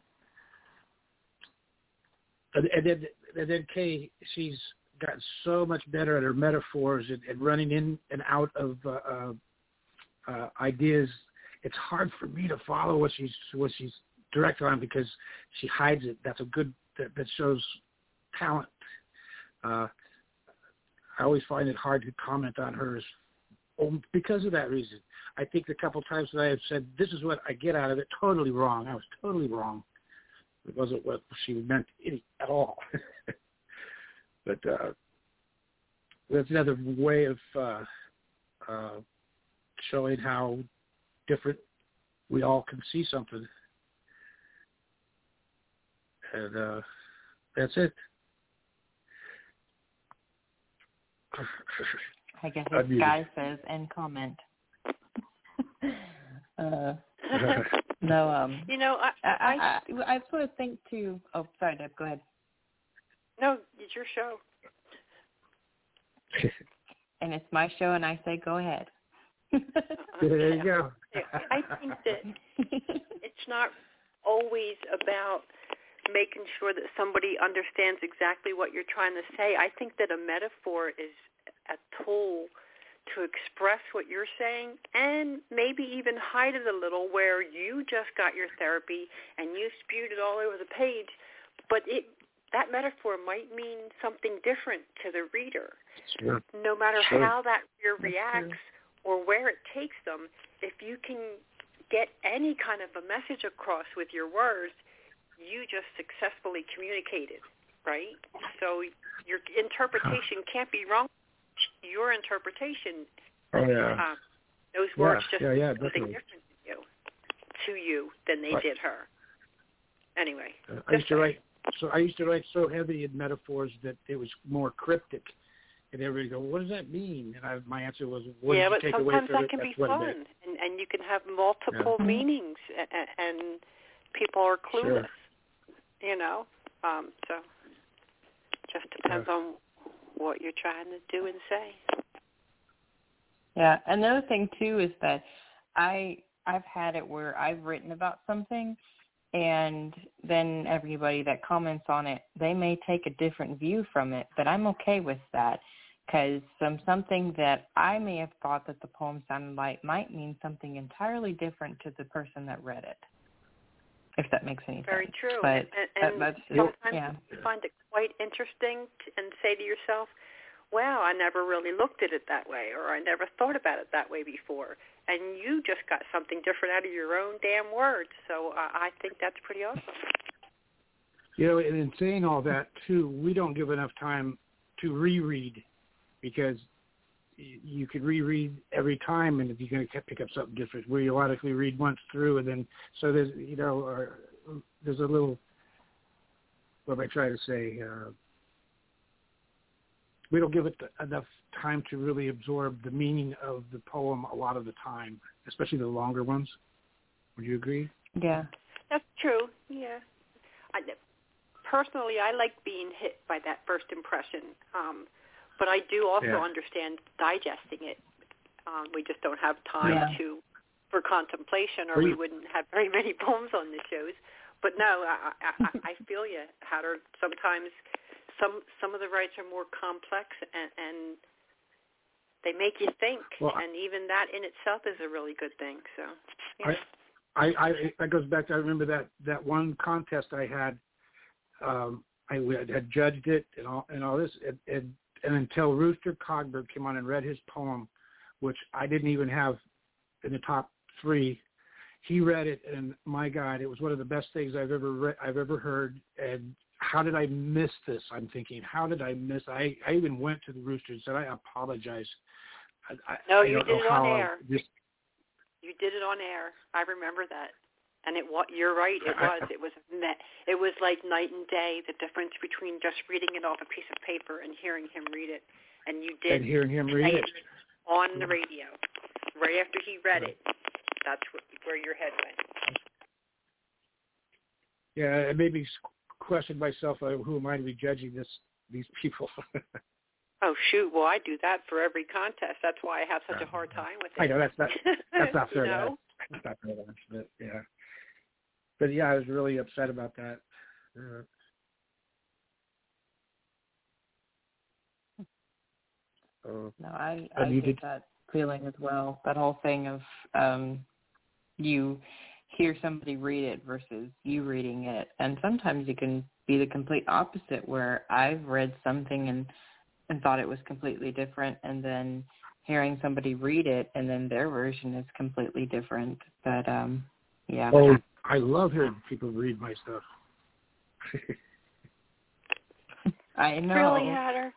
And, and then, and then Kay, she's gotten so much better at her metaphors and, and running in and out of uh, uh, uh, ideas. It's hard for me to follow what she's what she's direct on because she hides it. That's a good. That, that shows talent. Uh, I always find it hard to comment on hers because of that reason. I think the couple times that I have said, this is what I get out of it, totally wrong. I was totally wrong. It wasn't what she meant at all. But uh, that's another way of uh, uh, showing how different we all can see something. And uh, that's it. I guess this guy says end comment. uh, no, um, you know, I I, I, I, I, I sort of think too. Oh, sorry, Deb. Go ahead. No, it's your show. And it's my show, and I say go ahead. There you go. I think that it's not always about making sure that somebody understands exactly what you're trying to say. I think that a metaphor is a tool to express what you're saying and maybe even hide it a little where you just got your therapy and you spewed it all over the page, but it that metaphor might mean something different to the reader. Sure. No matter Sure. how that reader reacts or where it takes them, if you can get any kind of a message across with your words, you just successfully communicated, right? So your interpretation can't be wrong. Your interpretation, oh, yeah. um, those words yeah, just yeah, yeah, something definitely. different to you. to you than they right. did her. Anyway. Uh, I used to write so I used to write so heavy in metaphors that it was more cryptic. And everybody go, what does that mean? And I, my answer was, what yeah, did you but take away sometimes from that it? can That's be what fun, it is. and, and you can have multiple Yeah. meanings, and, and people are clueless, Sure. you know. Um, so just depends Yeah. on what you're trying to do and say. Yeah, another thing too is that I I've had it where I've written about something, and then everybody that comments on it, they may take a different view from it, but I'm okay with that, because some something that I may have thought that the poem sounded like might mean something entirely different to the person that read it, if that makes any Very sense. true. But and that, and that's sometimes yeah. you find it quite interesting t- and say to yourself, wow, I never really looked at it that way, or I never thought about it that way before. And you just got something different out of your own damn words. So uh, I think that's pretty awesome. You know, and in saying all that, too, we don't give enough time to reread, because you could reread every time, and if you're going to pick up something different, where you logically read once through, and then, so there's, you know, or, there's a little, what am I trying to say, uh, we don't give it enough time to really absorb the meaning of the poem a lot of the time, especially the longer ones. Would you agree? Yeah. That's true, yeah. I, personally, I like being hit by that first impression, um, but I do also Yeah. understand digesting it. Um, we just don't have time Yeah. to for contemplation, or Well, we you- wouldn't have very many poems on the shows. But no, I, I, I I feel you, Hatter. Sometimes some some of the rights are more complex, and, and they make you think, well, and even that in itself is a really good thing. So, yeah. I, I, I, that goes back to, I remember that, that one contest I had, um, I had judged it and all, and all this, and, and, and until Rooster Cogburn came on and read his poem, which I didn't even have in the top three, he read it, and my God, it was one of the best things I've ever read, I've ever heard. And how did I miss this? I'm thinking, how did I miss? I, I even went to the Rooster and said, I apologize. I, I, No, I you don't did know it on how I air. just, You did it on air. I remember that, and it was. You're right. It was. It was. It was like night and day. The difference between just reading it off a piece of paper and hearing him read it, and you did. and hearing him read it on the radio, right after he read it. That's what, where your head went. Yeah, it made me question myself. Uh, who am I to be judging this? These people. Oh shoot! Well, I do that for every contest. That's why I have such a hard time with it. I know that's not that's not fair. You know? That's not fair. But yeah, but yeah, I was really upset about that. Uh, uh, No, I, I and you get did, that feeling as well. That whole thing of um, you hear somebody read it versus you reading it. And sometimes it can be the complete opposite, where I've read something and, and thought it was completely different, and then hearing somebody read it and then their version is completely different. But, um, yeah. oh, I love hearing people read my stuff. I know. Really, Hatter?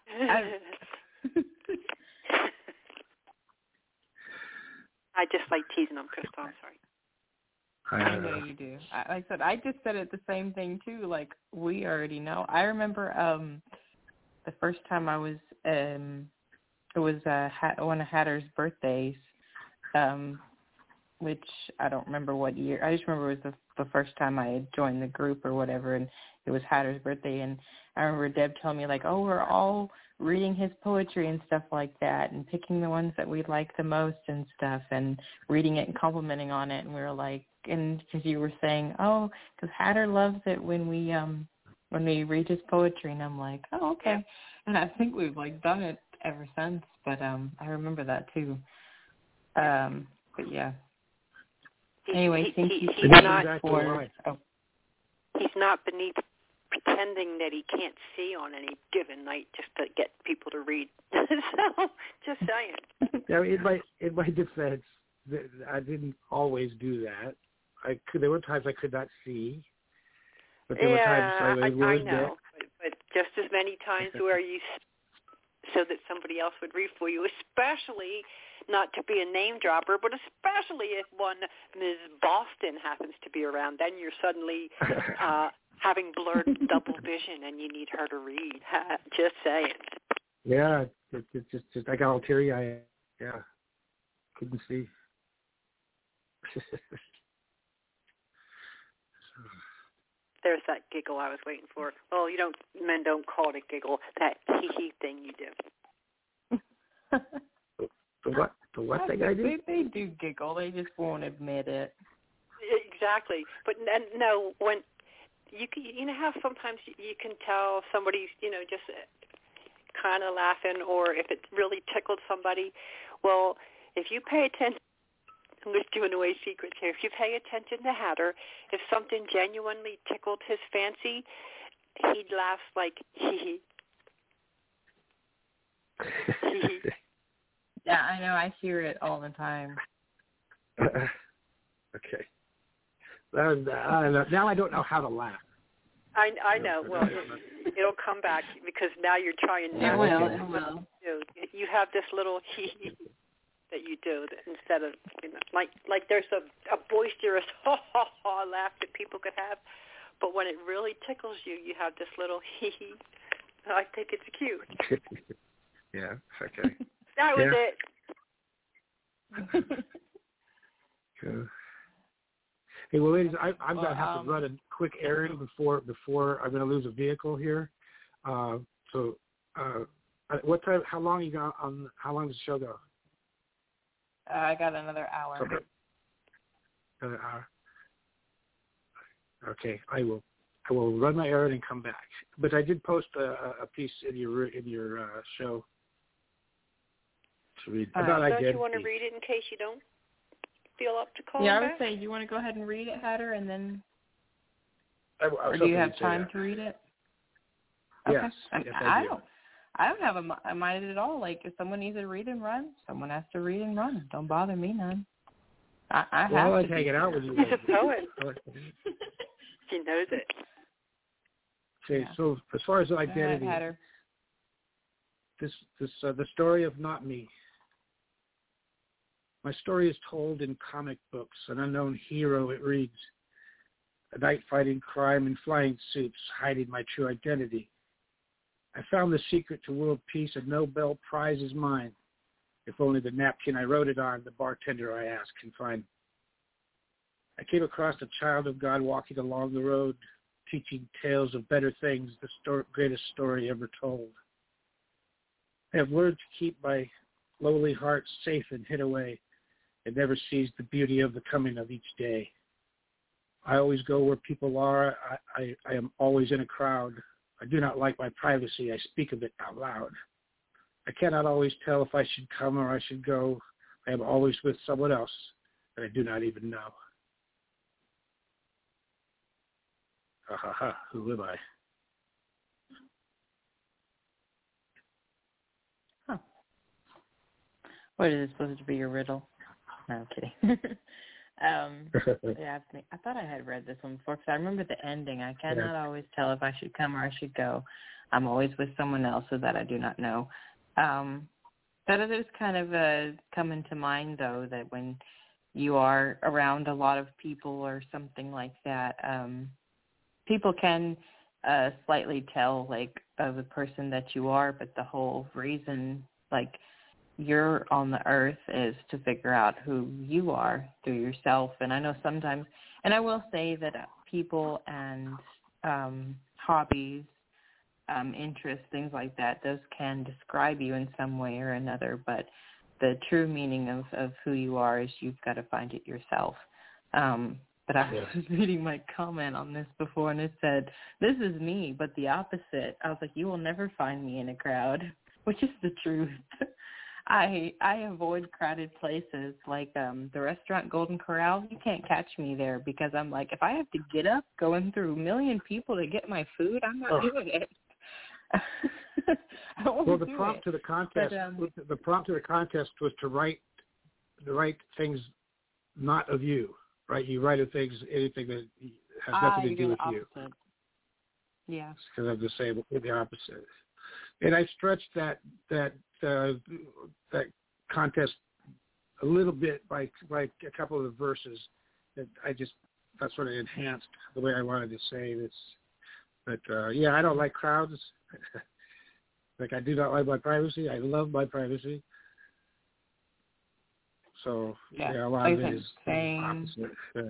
I just like teasing them, Crystal. I'm sorry. I know you do. I, like I said, I just said it the same thing too. Like, we already know. I remember um, the first time I was, um, it was uh, one of Hatter's birthdays, um, which I don't remember what year. I just remember it was the, the first time I had joined the group or whatever, and it was Hatter's birthday. And I remember Deb telling me, like, oh, we're all reading his poetry and stuff like that, and picking the ones that we like the most and stuff, and reading it and complimenting on it. And we were like, and because you were saying, oh, because Hatter loves it when we um when we read his poetry, and I'm like, oh, okay. Yeah. And I think we've like done it ever since. But um, I remember that too. Um, but yeah. Anyway, he, thank he, you he's so not, much for. Oh. He's not beneath pretending that he can't see on any given night just to get people to read. So, just saying. Yeah, in my in my defense, I didn't always do that. I could, there were times I could not see, but there yeah, were times I, I, really I know, but, but just as many times where you, so that somebody else would read for you, especially not to be a name dropper, but especially if one Miz Boston happens to be around, then you're suddenly uh, having blurred double vision and you need her to read. Just saying. Yeah, it, it just, just I got all teary-eyed. Yeah, couldn't see. There's that giggle I was waiting for. Well, you don't, men don't call it a giggle, that hee-hee thing you do. The what? The what thing I do? They, they do giggle. They just won't admit it. Exactly. But and, no, when you can, you know how sometimes you can tell somebody's, you know, just kind of laughing, or if it really tickled somebody. Well, if you pay attention, I'm just giving away secrets here. If you pay attention to Hatter, if something genuinely tickled his fancy, he'd laugh like hee hee. Yeah, I know. I hear it all the time. Okay. Uh, now I don't know how to laugh. I, I know. Well, it, it'll come back because now you're trying. It will. It will. You, you have this little hee hee that you do that instead of, you know, like like there's a, a boisterous ha ha ha laugh that people could have, but when it really tickles you, you have this little hee hee. I think it's cute. Yeah. Okay. That was yeah. it. Cool. Hey, well, ladies, I, I'm well, going to have um, to run a quick errand before before I'm going to lose a vehicle here. Uh, so, uh, what time? How long you got on? How long does the show go? Uh, I got another hour. Okay. Another hour. Okay, I will. I will run my errand and come back. But I did post a, a piece in your in your uh, show to read Uh, about Don't identity. you want to read it in case you don't feel up to call Yeah, I back? would say, do you want to go ahead and read it, Hatter, and then, I, I was or do hoping you have you'd say time that. to read it? Yes, Okay. yes, I, I I do. don't. I don't have a, mi- a mind at all. Like, if someone needs to read and run, someone has to read and run. Don't bother me none. I, I Well, have I to like hanging out with you. He's a poet. Okay, He knows it. Yeah. so as far as Go ahead, identity, Hatter. this this uh, the story of not me. My story is told in comic books. An unknown hero, it reads, a night fighting crime in flying suits, hiding my true identity. I found the secret to world peace, a Nobel Prize is mine. If only the napkin I wrote it on, the bartender I asked can find. I came across a child of God walking along the road, teaching tales of better things, the story, greatest story ever told. I have learned to keep my lowly heart safe and hid away, and never sees the beauty of the coming of each day. I always go where people are. I, I, I am always in a crowd. I do not like my privacy. I speak of it out loud. I cannot always tell if I should come or I should go. I am always with someone else that I do not even know. Ha ha ha, who am I? Huh. What is this supposed to be, your riddle? No, I'm kidding. um, yeah, I, think, I thought I had read this one before because I remember the ending. I cannot Yeah. always tell if I should come or I should go. I'm always with someone else so that I do not know. Um, that is kind of uh, coming to mind, though, that when you are around a lot of people or something like that, um, people can uh, slightly tell, like, of the person that you are, but the whole reason, like, you're on the earth is to figure out who you are through yourself. And I know sometimes, and I will say that people and um, hobbies, um, interests, things like that, those can describe you in some way or another. But the true meaning of, of who you are is you've got to find it yourself. Um, but I was Yeah. reading my comment on this before, and it said, this is me, but the opposite. I was like, you will never find me in a crowd, which is the truth. I I avoid crowded places like um, the restaurant Golden Corral. You can't catch me there because I'm like, if I have to get up going through a million people to get my food, I'm not oh. doing it. I won't well, the do prompt it. to the contest, but, um, the prompt to the contest was to write, to write things not of you, right? You write of things, anything that has nothing ah, to do with opposite. you. Yeah. Because I'm the same, the opposite. And I stretched that that uh, that contest a little bit by by a couple of the verses that I just that sort of enhanced the way I wanted to say this. But uh, yeah, I don't like crowds. Like I do not like my privacy. I love my privacy. So yeah, yeah, a lot like of it is same. opposite. Uh,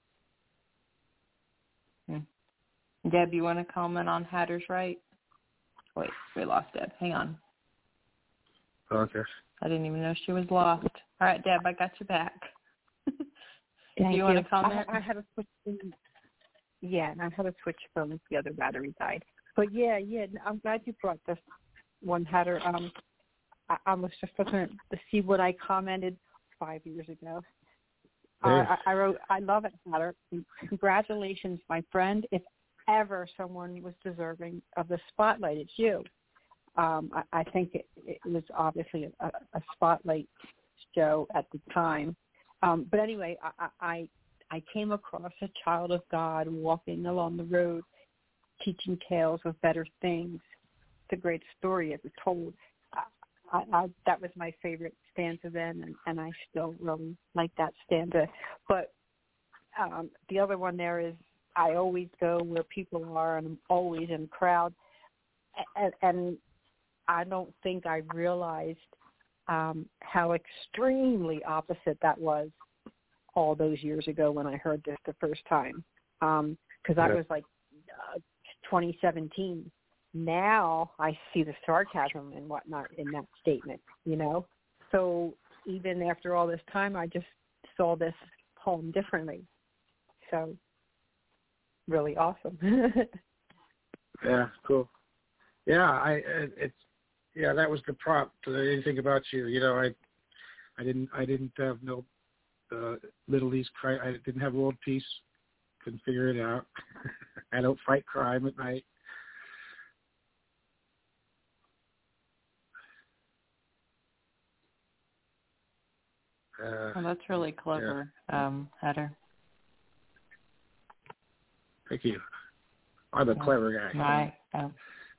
Hmm. Deb, you want to comment on Hatter's Right? Wait, we lost Deb. Hang on. okay. I didn't even know she was lost. All right, Deb, I got you back. Do Thank you want to comment? I, I had a switch. Yeah, and I had a switch phone if the other battery died. But yeah, yeah, I'm glad you brought this one, Hatter. Um, I, I was just looking to see what I commented five years ago. Uh, I, I wrote, I love it, Hatter. Congratulations, my friend. If ever someone was deserving of the spotlight, it's you. Um, I, I think it, it was obviously a, a spotlight show at the time. Um, but anyway, I, I I came across a child of God walking along the road, teaching tales of better things. It's a great story ever told. I, I, that was my favorite stanza then, and, and I still really like that stanza. But um, the other one there is, I always go where people are, and I'm always in a crowd. And, and I don't think I realized um, how extremely opposite that was all those years ago when I heard this the first time, because um, that was like uh, twenty seventeen. Now I see the sarcasm and whatnot in that statement, you know. So even after all this time, I just saw this poem differently. So really awesome. Yeah, cool. Yeah, I it's yeah that was the prompt. Anything about you, you know, I I didn't I didn't have no uh, Middle East crime. I didn't have world peace. Couldn't figure it out. I don't fight crime at night. Uh, Well, that's really clever, yeah. um, Hatter. Thank you. I'm a yeah. clever guy. Right. Oh.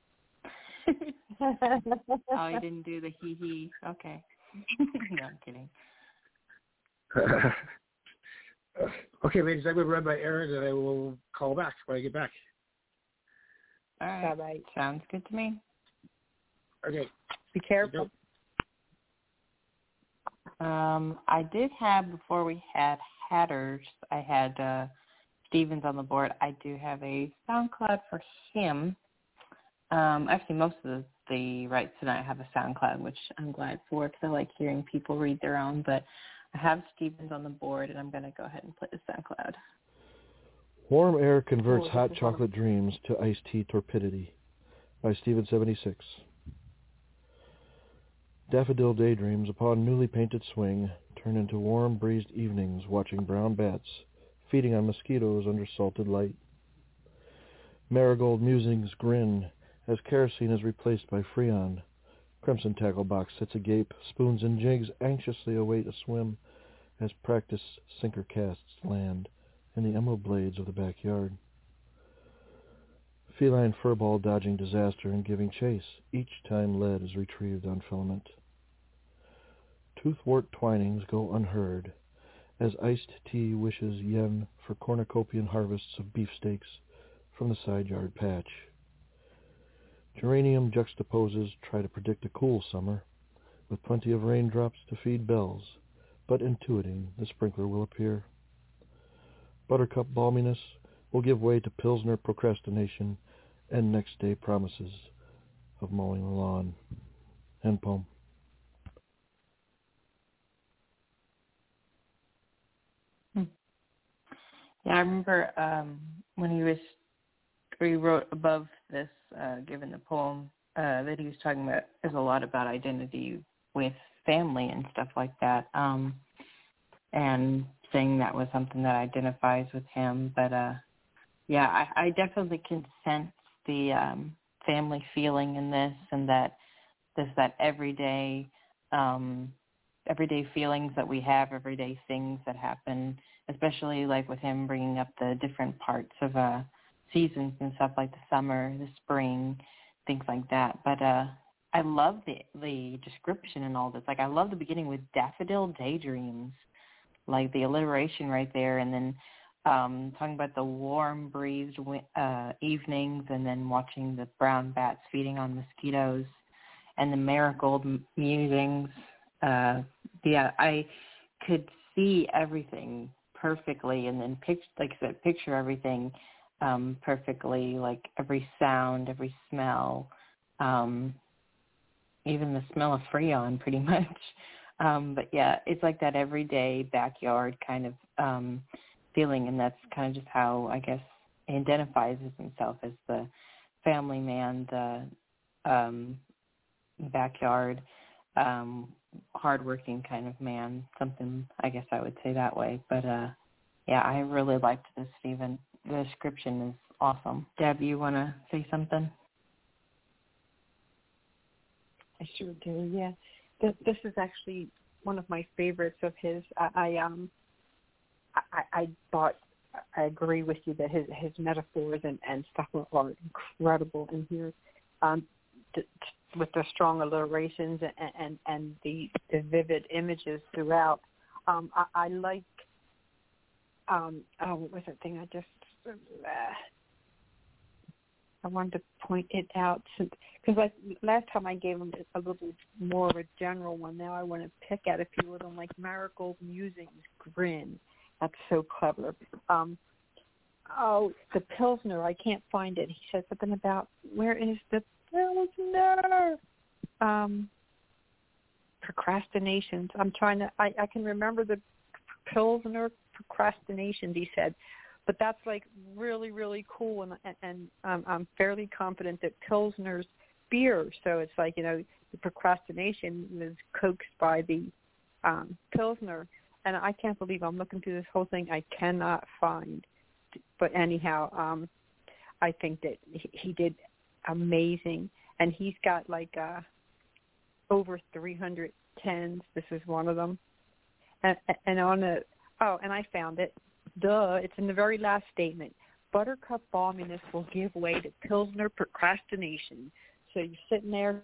Oh, you didn't do the hee hee. Okay. No, I'm kidding. Uh, okay, ladies, I'm going to run my errand, and I will call back when I get back. All right. Bye-bye. Sounds good to me. Okay. Be careful. Um, I did have, before we had Hatters, I had uh, Stevens on the board. I do have a SoundCloud for him. Um, actually, most of the, the rights tonight have a SoundCloud, which I'm glad for because I like hearing people read their own. But I have Stevens on the board, and I'm going to go ahead and play the SoundCloud. Warm Air Converts oh, Hot Chocolate Dreams to Iced Tea Torpidity by Steven seventy-six. Daffodil daydreams upon newly painted swing turn into warm breezed evenings watching brown bats feeding on mosquitoes under salted light. Marigold musings grin as kerosene is replaced by Freon. Crimson tackle box sits agape, spoons and jigs anxiously await a swim as practice sinker casts land in the emerald blades of the backyard. Feline furball dodging disaster and giving chase each time lead is retrieved on filament. Toothwort twinings go unheard as iced tea wishes yen for cornucopian harvests of beefsteaks from the side yard patch. Geranium juxtaposes try to predict a cool summer with plenty of raindrops to feed bells, but intuiting the sprinkler will appear. Buttercup balminess will give way to Pilsner procrastination and next day promises of mowing the lawn. End poem. Hmm. Yeah, I remember um, when he was, he wrote above this, uh, given the poem, uh, that he was talking about, is a lot about identity with family and stuff like that, um, and saying that was something that identifies with him. But, uh, yeah, I, I definitely can sense the um, family feeling in this, and that there's that everyday, um, everyday feelings that we have, everyday things that happen, especially like with him bringing up the different parts of uh, seasons and stuff like the summer, the spring, things like that. But uh, I love the the description and all this. Like, I love the beginning with daffodil daydreams, like the alliteration right there, and then um, talking about the warm breezed uh, evenings, and then watching the brown bats feeding on mosquitoes, and the marigold musings. Uh, yeah, I could see everything perfectly, and then picture, like I said, picture everything um, perfectly, like every sound, every smell. Um, even the smell of Freon, pretty much. Um, but, yeah, it's like that everyday backyard kind of um, feeling, and that's kind of just how, I guess, he identifies himself as the family man, the um, backyard, um, hardworking kind of man, something I guess I would say that way. But, uh, yeah, I really liked this, Stephen. The description is awesome. Deb, you want to say something? I sure do. Yeah, this, this is actually one of my favorites of his. I, I um, I, I thought I agree with you that his his metaphors and, and stuff are incredible in here, um, t- t- with the strong alliterations and and, and the, the vivid images throughout. Um, I, I like. Um, oh, what was that thing I just? Uh, I wanted to point it out because like last time I gave him a little more of a general one. Now I want to pick at a few of them, like Marigold Musings, Grin. That's so clever. Um, oh, the Pilsner. I can't find it. He said something about where is the Pilsner? Um, procrastinations. I'm trying to. I, I can remember the Pilsner procrastinations. He said. But that's like really, really cool, and and, and um, I'm fairly confident that Pilsner's beer. So it's like, you know, the procrastination was coaxed by the um, Pilsner, and I can't believe I'm looking through this whole thing. I cannot find. But anyhow, um, I think that he, he did amazing, and he's got like uh, over three hundred tens. This is one of them, and, and on the oh, and I found it. Duh, it's in the very last statement. Buttercup balminess will give way to Pilsner procrastination. So you're sitting there,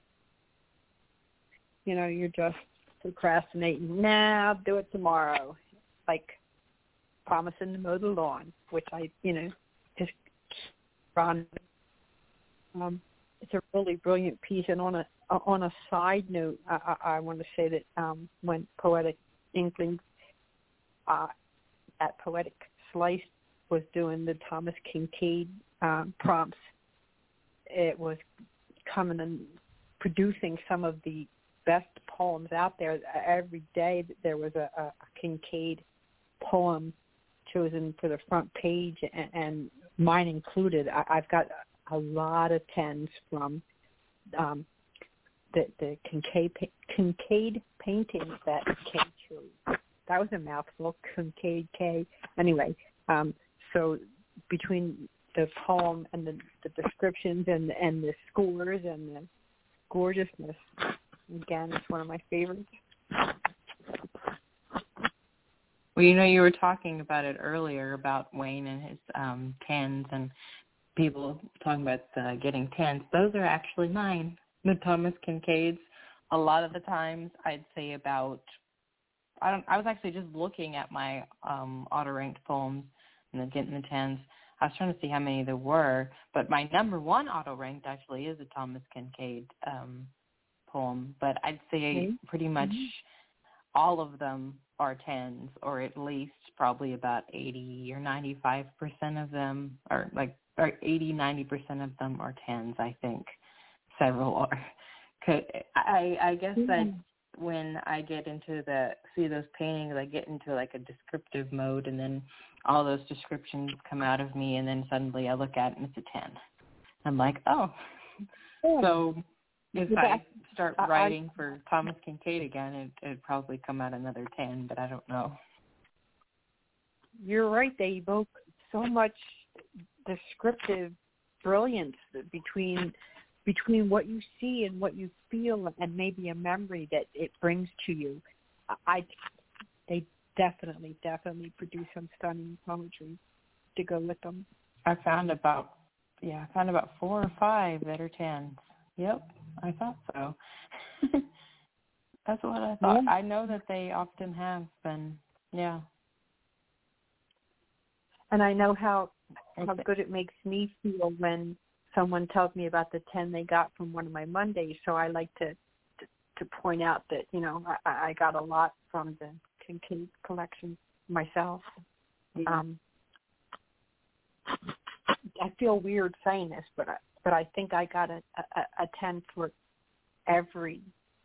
you know, you're just procrastinating. Nah, I'll do it tomorrow. Like promising to mow the lawn, which I, you know, just run. Um, it's a really brilliant piece. And on a on a side note, I, I, I want to say that um, when Poetic Inklings uh, at Poetic Slice was doing the Thomas Kincaid um, prompts, it was coming and producing some of the best poems out there. Every day there was a, a Kincaid poem chosen for the front page, and, and mine included. I, I've got a lot of tens from um, the, the Kincaid, Kincaid paintings that Kay chose. That was a mouthful, Kincaid K. Anyway, um, so between the poem and the, the descriptions and and the scores and the gorgeousness, again, it's one of my favorites. Well, you know, you were talking about it earlier about Wayne and his um, tens and people talking about uh, getting tens. Those are actually mine, the Thomas Kincaids. A lot of the times I'd say about I don't. I was actually just looking at my um, auto-ranked poems and then getting the tens. I was trying to see how many there were, but my number one auto-ranked actually is a Thomas Kincaid um, poem. But I'd say mm-hmm. pretty much mm-hmm. all of them are tens, or at least probably about eighty or ninety-five percent of them, or like or eighty, ninety percent of them are tens. I think several are. I, I guess mm-hmm. that. When I get into the, see those paintings, I get into like a descriptive mode, and then all those descriptions come out of me, and then suddenly I look at it and it's a ten. I'm like, oh. Yeah. So if yeah. I start writing I, for Thomas Kincaid again, it, it'd probably come out another ten, but I don't know. You're right. They evoke so much descriptive brilliance between between what you see and what you feel, and maybe a memory that it brings to you. I, they definitely, definitely produce some stunning poetry to go with them. I found about, yeah, I found about four or five that are tens. Yep. I thought so. That's what I thought. Yeah. I know that they often have been, yeah. And I know how how good it makes me feel when someone tells me about the ten they got from one of my Mondays. So I like to to, to point out that, you know, I, I got a lot from the Kincaid collection myself. Mm-hmm. Um, I feel weird saying this, but I, but I think I got a, a, a ten for every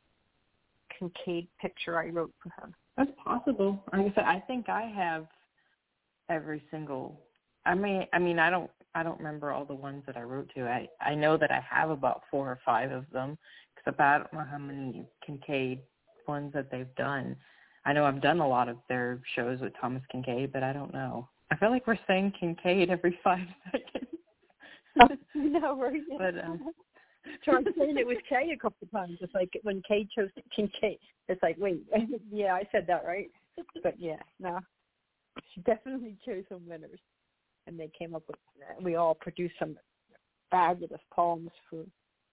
Kincaid picture I wrote for her. That's possible. Like I said, I think I have every single. I mean, I mean, I don't, I don't remember all the ones that I wrote to. I, I know that I have about four or five of them, because I don't know how many Kincaid ones that they've done. I know I've done a lot of their shows with Thomas Kincaid, but I don't know. I feel like we're saying Kincaid every five seconds. No, right? But um, tried saying it with Kay a couple of times. It's like when Kay chose Kincaid, it's like, wait, yeah, I said that right. But yeah, no, she definitely chose some winners, and they came up with. We all produced some fabulous poems for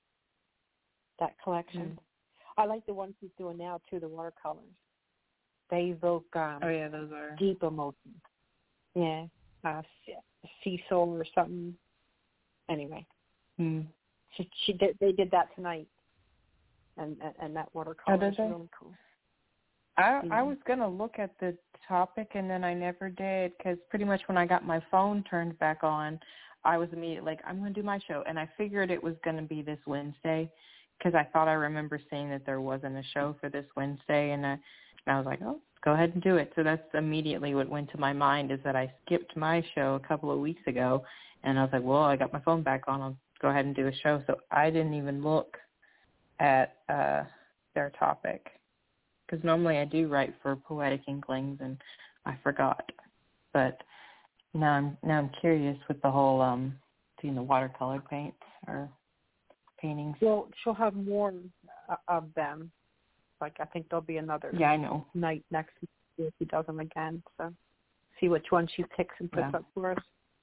that collection. Mm. I like the ones he's doing now too. The watercolors. They evoke um, oh yeah, those are deep emotions. Yeah, uh, Cecil or something. Anyway, mm. she she did. They did that tonight, and and, and that watercolor oh, is really cool. I yeah. I was gonna look at the topic and then I never did, because pretty much when I got my phone turned back on, I was immediately like, I'm gonna do my show, and I figured it was gonna be this Wednesday, because I thought I remember seeing that there wasn't a show for this Wednesday, and I, and I was like, oh, let's go ahead and do it. So that's immediately what went to my mind, is that I skipped my show a couple of weeks ago, and I was like, well, I got my phone back on, I'll go ahead and do a show. So I didn't even look at uh, their topic, because normally I do write for Poetic Inklings, and I forgot. But now I'm now I'm curious with the whole um, doing the watercolor paints or paintings. Well, she'll have more of them. Like, I think there'll be another yeah, I know. night next week if he does them again. So see which one she picks and puts yeah. up for us.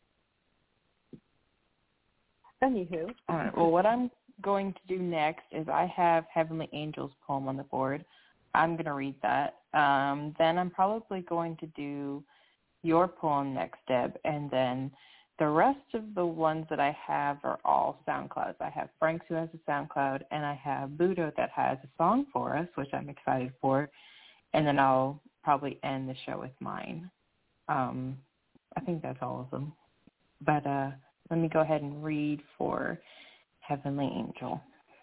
Anywho. All right. Well, what I'm going to do next is I have Heavenly Angel's poem on the board. I'm going to read that. Um, then I'm probably going to do your poem next, Deb, and then the rest of the ones that I have are all SoundClouds. I have Frank's, who has a SoundCloud, and I have Budo that has a song for us, which I'm excited for, and then I'll probably end the show with mine. Um, I think that's all of them. But uh, let me go ahead and read for Heavenly Angel.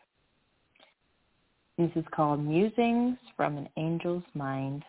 This is called Musings from an Angel's Mind.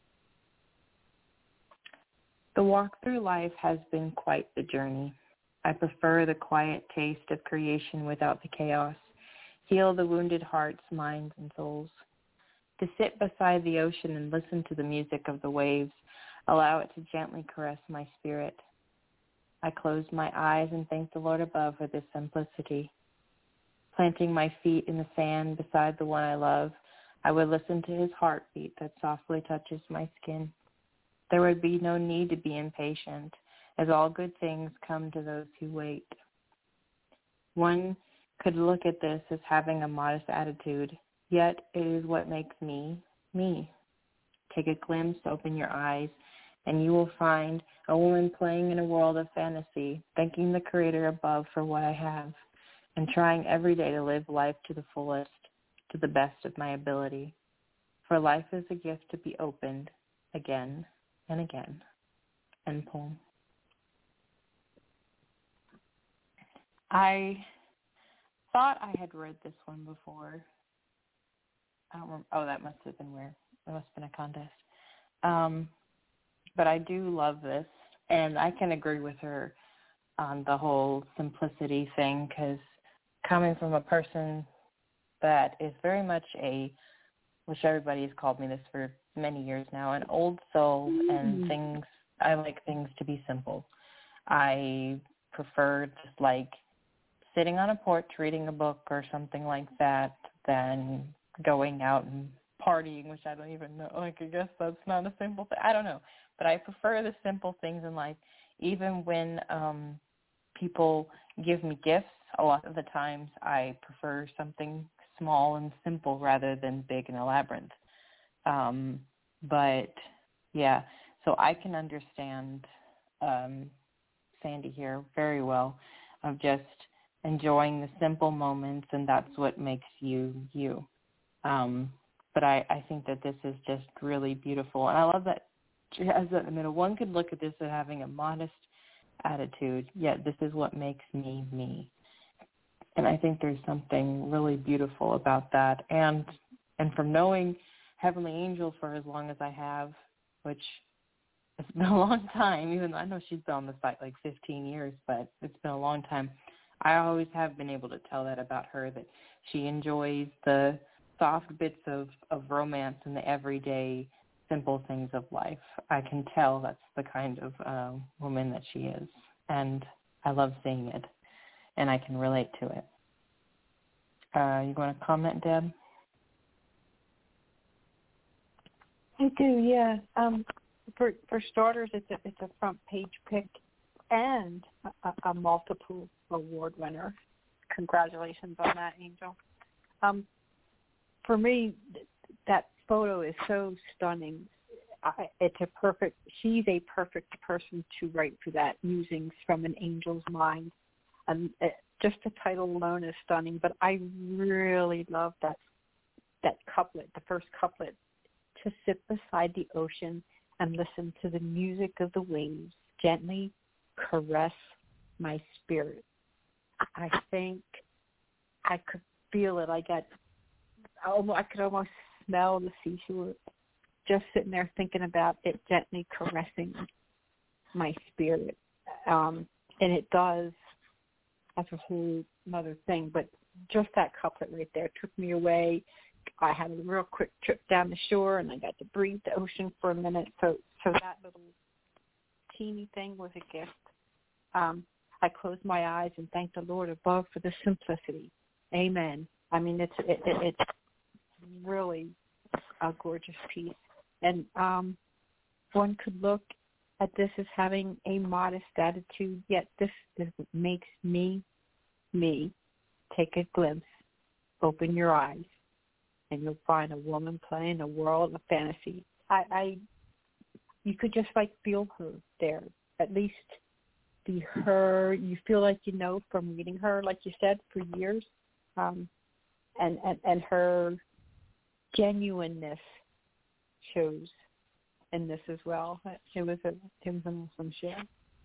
The walk through life has been quite the journey. I prefer the quiet taste of creation without the chaos. Heal the wounded hearts, minds, and souls. To sit beside the ocean and listen to the music of the waves, allow it to gently caress my spirit. I close my eyes and thank the Lord above for this simplicity. Planting my feet in the sand beside the one I love, I would listen to his heartbeat that softly touches my skin. There would be no need to be impatient, as all good things come to those who wait. One could look at this as having a modest attitude, yet it is what makes me, me. Take a glimpse, open your eyes, and you will find a woman playing in a world of fantasy, thanking the Creator above for what I have, and trying every day to live life to the fullest, to the best of my ability. For life is a gift to be opened again and again. End poem. I thought I had read this one before. I don't remember. Oh, that must have been where it must have been a contest. Um, but I do love this, and I can agree with her on the whole simplicity thing, because coming from a person that is very much a, which everybody has called me this for many years now, an old soul, mm. and things, I like things to be simple. I prefer just like sitting on a porch reading a book or something like that than going out and partying, which I don't even know. Like, I guess that's not a simple thing. I don't know. But I prefer the simple things in life. Even when um, people give me gifts, a lot of the times I prefer something small and simple rather than big and a labyrinth. Um, but, yeah, so I can understand um, Sandy here very well, of just enjoying the simple moments, and that's what makes you you. Um, but I, I think that this is just really beautiful. And I love that, as a, I mean, one could look at this as having a modest attitude, yet this is what makes me me. And I think there's something really beautiful about that. And and from knowing Heavenly Angel for as long as I have, which it's been a long time, even though I know she's been on the site like fifteen years, but it's been a long time. I always have been able to tell that about her, that she enjoys the soft bits of, of romance and the everyday simple things of life. I can tell that's the kind of um, woman that she is, and I love seeing it, and I can relate to it. Uh, you want to comment, Deb? I do, yeah. Um, for for starters, it's a it's a front page pick and a, a multiple award winner. Congratulations on that, Angel. Um, for me, th- that photo is so stunning. I, it's a perfect. She's a perfect person to write for that. Musings from an Angel's Mind, and uh, just the title alone is stunning. But I really love that that couplet, the first couplet. To sit beside the ocean and listen to the music of the waves gently caress my spirit. I think I could feel it. I got, I could almost smell the seashore. Just sitting there thinking about it gently caressing my spirit, um, and it does. That's a whole other thing. But just that couplet right there took me away. I had a real quick trip down the shore, and I got to breathe the ocean for a minute. So, so that little teeny thing was a gift. Um, I closed my eyes and thanked the Lord above for the simplicity. Amen. I mean, it's it, it, it's really a gorgeous piece, and um, one could look at this as having a modest attitude. Yet this is what makes me me. Take a glimpse. Open your eyes. And you'll find a woman playing a world of fantasy. I, I, you could just like feel her there. At least be her. You feel like you know from reading her, like you said, for years, um, and, and and her genuineness shows in this as well. It was a it was an awesome share.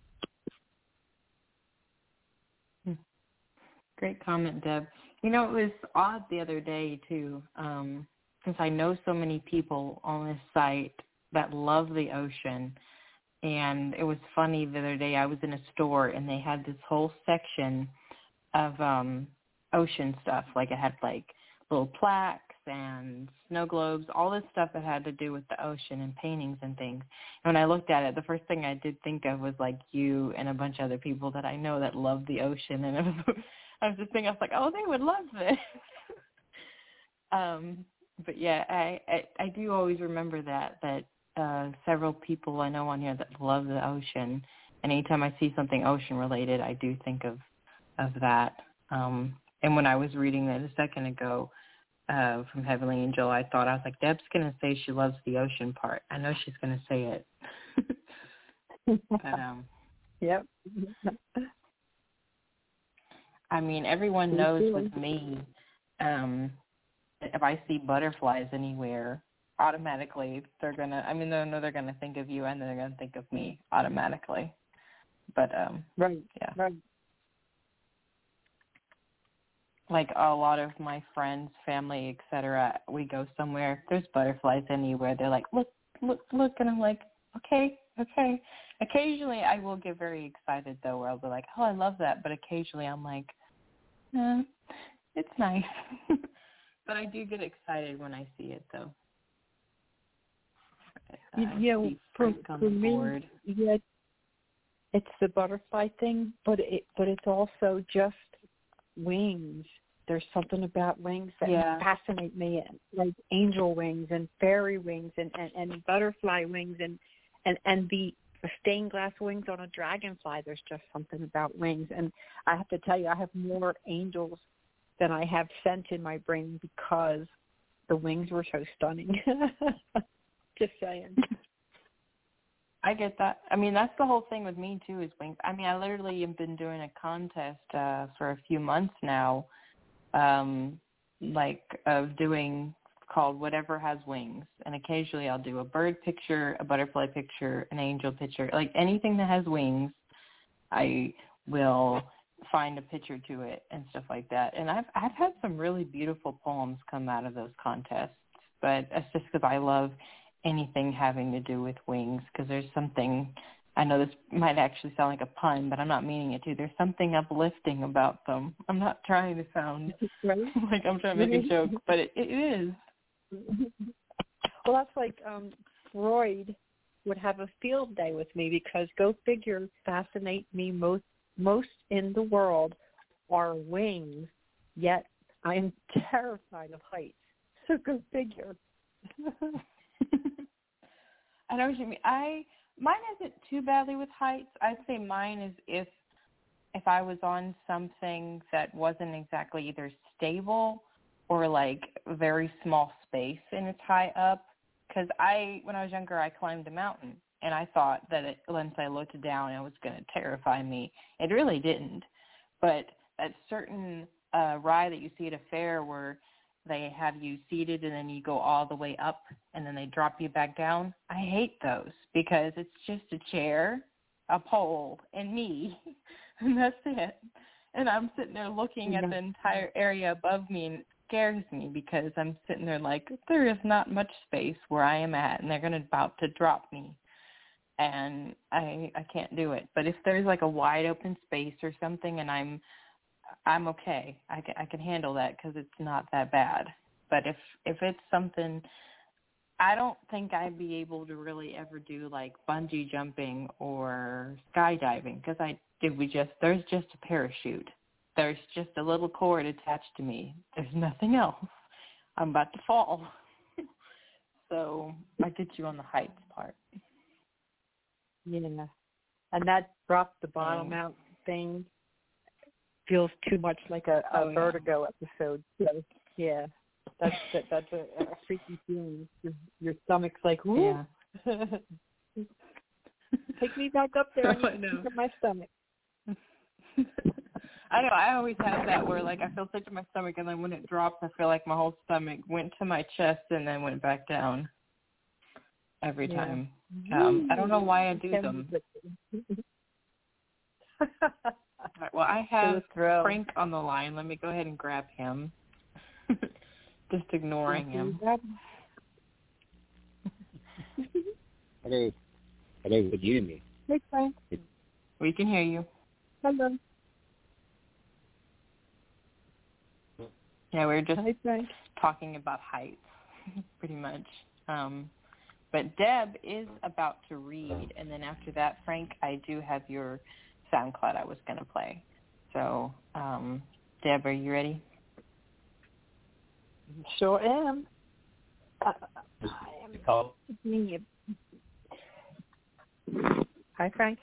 Great comment, Deb. You know, it was odd the other day, too, um, since I know so many people on this site that love the ocean. And it was funny the other day, I was in a store, and they had this whole section of um, ocean stuff. Like, it had, like, little plaques and snow globes, all this stuff that had to do with the ocean and paintings and things. And when I looked at it, the first thing I did think of was, like, you and a bunch of other people that I know that love the ocean. And it was... I was just thinking, I was like, oh, they would love this. um, but, yeah, I, I, I do always remember that, that uh, several people I know on here that love the ocean. And anytime I see something ocean-related, I do think of, of that. Um, and when I was reading that a second ago uh, from Heavenly Angel, I thought, I was like, Deb's going to say she loves the ocean part. I know she's going to say it. but, um, yep. I mean, everyone knows with me, um, if I see butterflies anywhere, automatically they're going to, I mean, they know they're going to think of you and they're going to think of me automatically. But, um, right, yeah. right. Like a lot of my friends, family, et cetera, we go somewhere, if there's butterflies anywhere, they're like, look, look, look. And I'm like, okay, okay. Occasionally I will get very excited, though, where I'll be like, oh, I love that. But occasionally I'm like, no, it's nice. But I do get excited when I see it, though. Uh, yeah, for, for me, board. yeah, it's the butterfly thing, but it but it's also just wings. There's something about wings that yeah. fascinate me, like angel wings and fairy wings and, and, and butterfly wings and, and, and the stained glass wings on a dragonfly. There's just something about wings. And I have to tell you, I have more angels than I have scent in my brain because the wings were so stunning. Just saying. I get that. I mean, that's the whole thing with me, too, is wings. I mean, I literally have been doing a contest uh, for a few months now, um, like of doing called Whatever Has Wings. And occasionally I'll do a bird picture, a butterfly picture, an angel picture. Like anything that has wings, I will find a picture to it and stuff like that. And I've I've had some really beautiful poems come out of those contests, but that's just because I love anything having to do with wings, because there's something, I know this might actually sound like a pun, but I'm not meaning it to. There's something uplifting about them. I'm not trying to sound right? like I'm trying to make a joke, but it, it is. Well, that's like um, Freud would have a field day with me because, go figure, fascinate me most most in the world are wings, yet I am terrified of heights. So go figure. I know what you mean. I mine isn't too badly with heights. I'd say mine is if if I was on something that wasn't exactly either stable or like a very small space and it's high up. Because I, when I was younger, I climbed a mountain. And I thought that it, once I looked down, it was going to terrify me. It really didn't. But that certain uh, ride that you see at a fair where they have you seated and then you go all the way up and then they drop you back down, I hate those because it's just a chair, a pole, and me. And that's it. And I'm sitting there looking at the entire area above me, and it scares me because I'm sitting there like, there is not much space where I am at, and they're going to about to drop me. And I I can't do it. But if there's like a wide open space or something, and I'm I'm okay. I can I can handle that because it's not that bad. But if if it's something, I don't think I'd be able to really ever do like bungee jumping or skydiving because I did we just there's just a parachute. There's just a little cord attached to me. There's nothing else. I'm about to fall. So I get you on the heights part. Yeah, and that drop the bottom Um, out thing feels too much like a, a oh, yeah. Vertigo episode. So, yeah, that's that, that's a, a freaky feeling. Your, your stomach's like, ooh. Yeah. Take me back up there. I Oh, I need to know. pick up my stomach. I know. I always have that where like I feel sick to my stomach, and then when it drops, I feel like my whole stomach went to my chest and then went back down. Every Yeah. time. Um, I don't know why I do them. All right, well, I have Frank on the line. Let me go ahead and grab him. Just ignoring him. Hello. Hello, could you hear me? Hey, Frank. We can hear you. Hello. Yeah, we were just Hi, Frank. talking about heights, pretty much. Um, but Deb is about to read, and then after that, Frank, I do have your SoundCloud I was going to play. So, um, Deb, are you ready? Sure am. Uh, I am. Hi, Frank.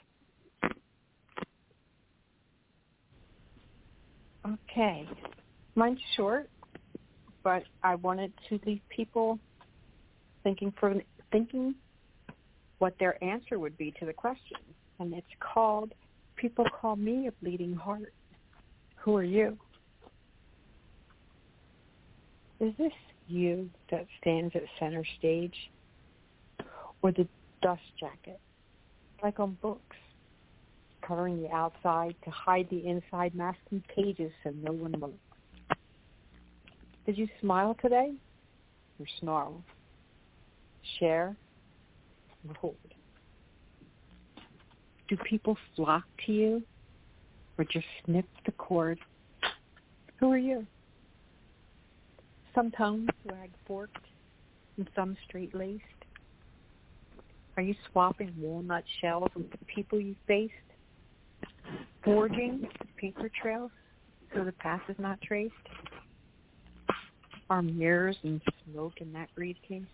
Okay. Mine's short, but I wanted to leave people thinking for thinking what their answer would be to the question. And it's called, People Call Me a Bleeding Heart. Who are you? Is this you that stands at center stage? Or the dust jacket, like on books, covering the outside to hide the inside, masking pages so no one looks? Did you smile today or snarl? Share or hold? Do people flock to you or just snip the cord? Who are you? Some tongues wag forked and some straight-laced. Are you swapping walnut shells with the people you faced? Forging paper trails so the path is not traced? Are mirrors and smoke in that briefcase?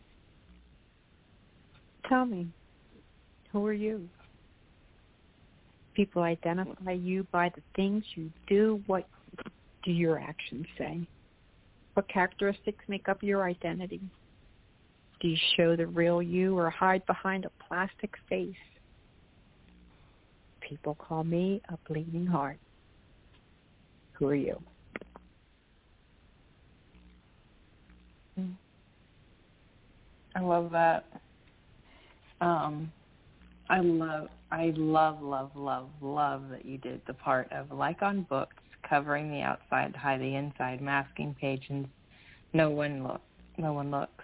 Tell me, who are you? People identify you by the things you do, what do your actions say? What characteristics make up your identity? Do you show the real you or hide behind a plastic face? People call me a bleeding heart. Who are you? I love that. Um, I love, I love, love, love, love that you did the part of, like on books, covering the outside to hide the inside, masking pages. No one look, no one looks.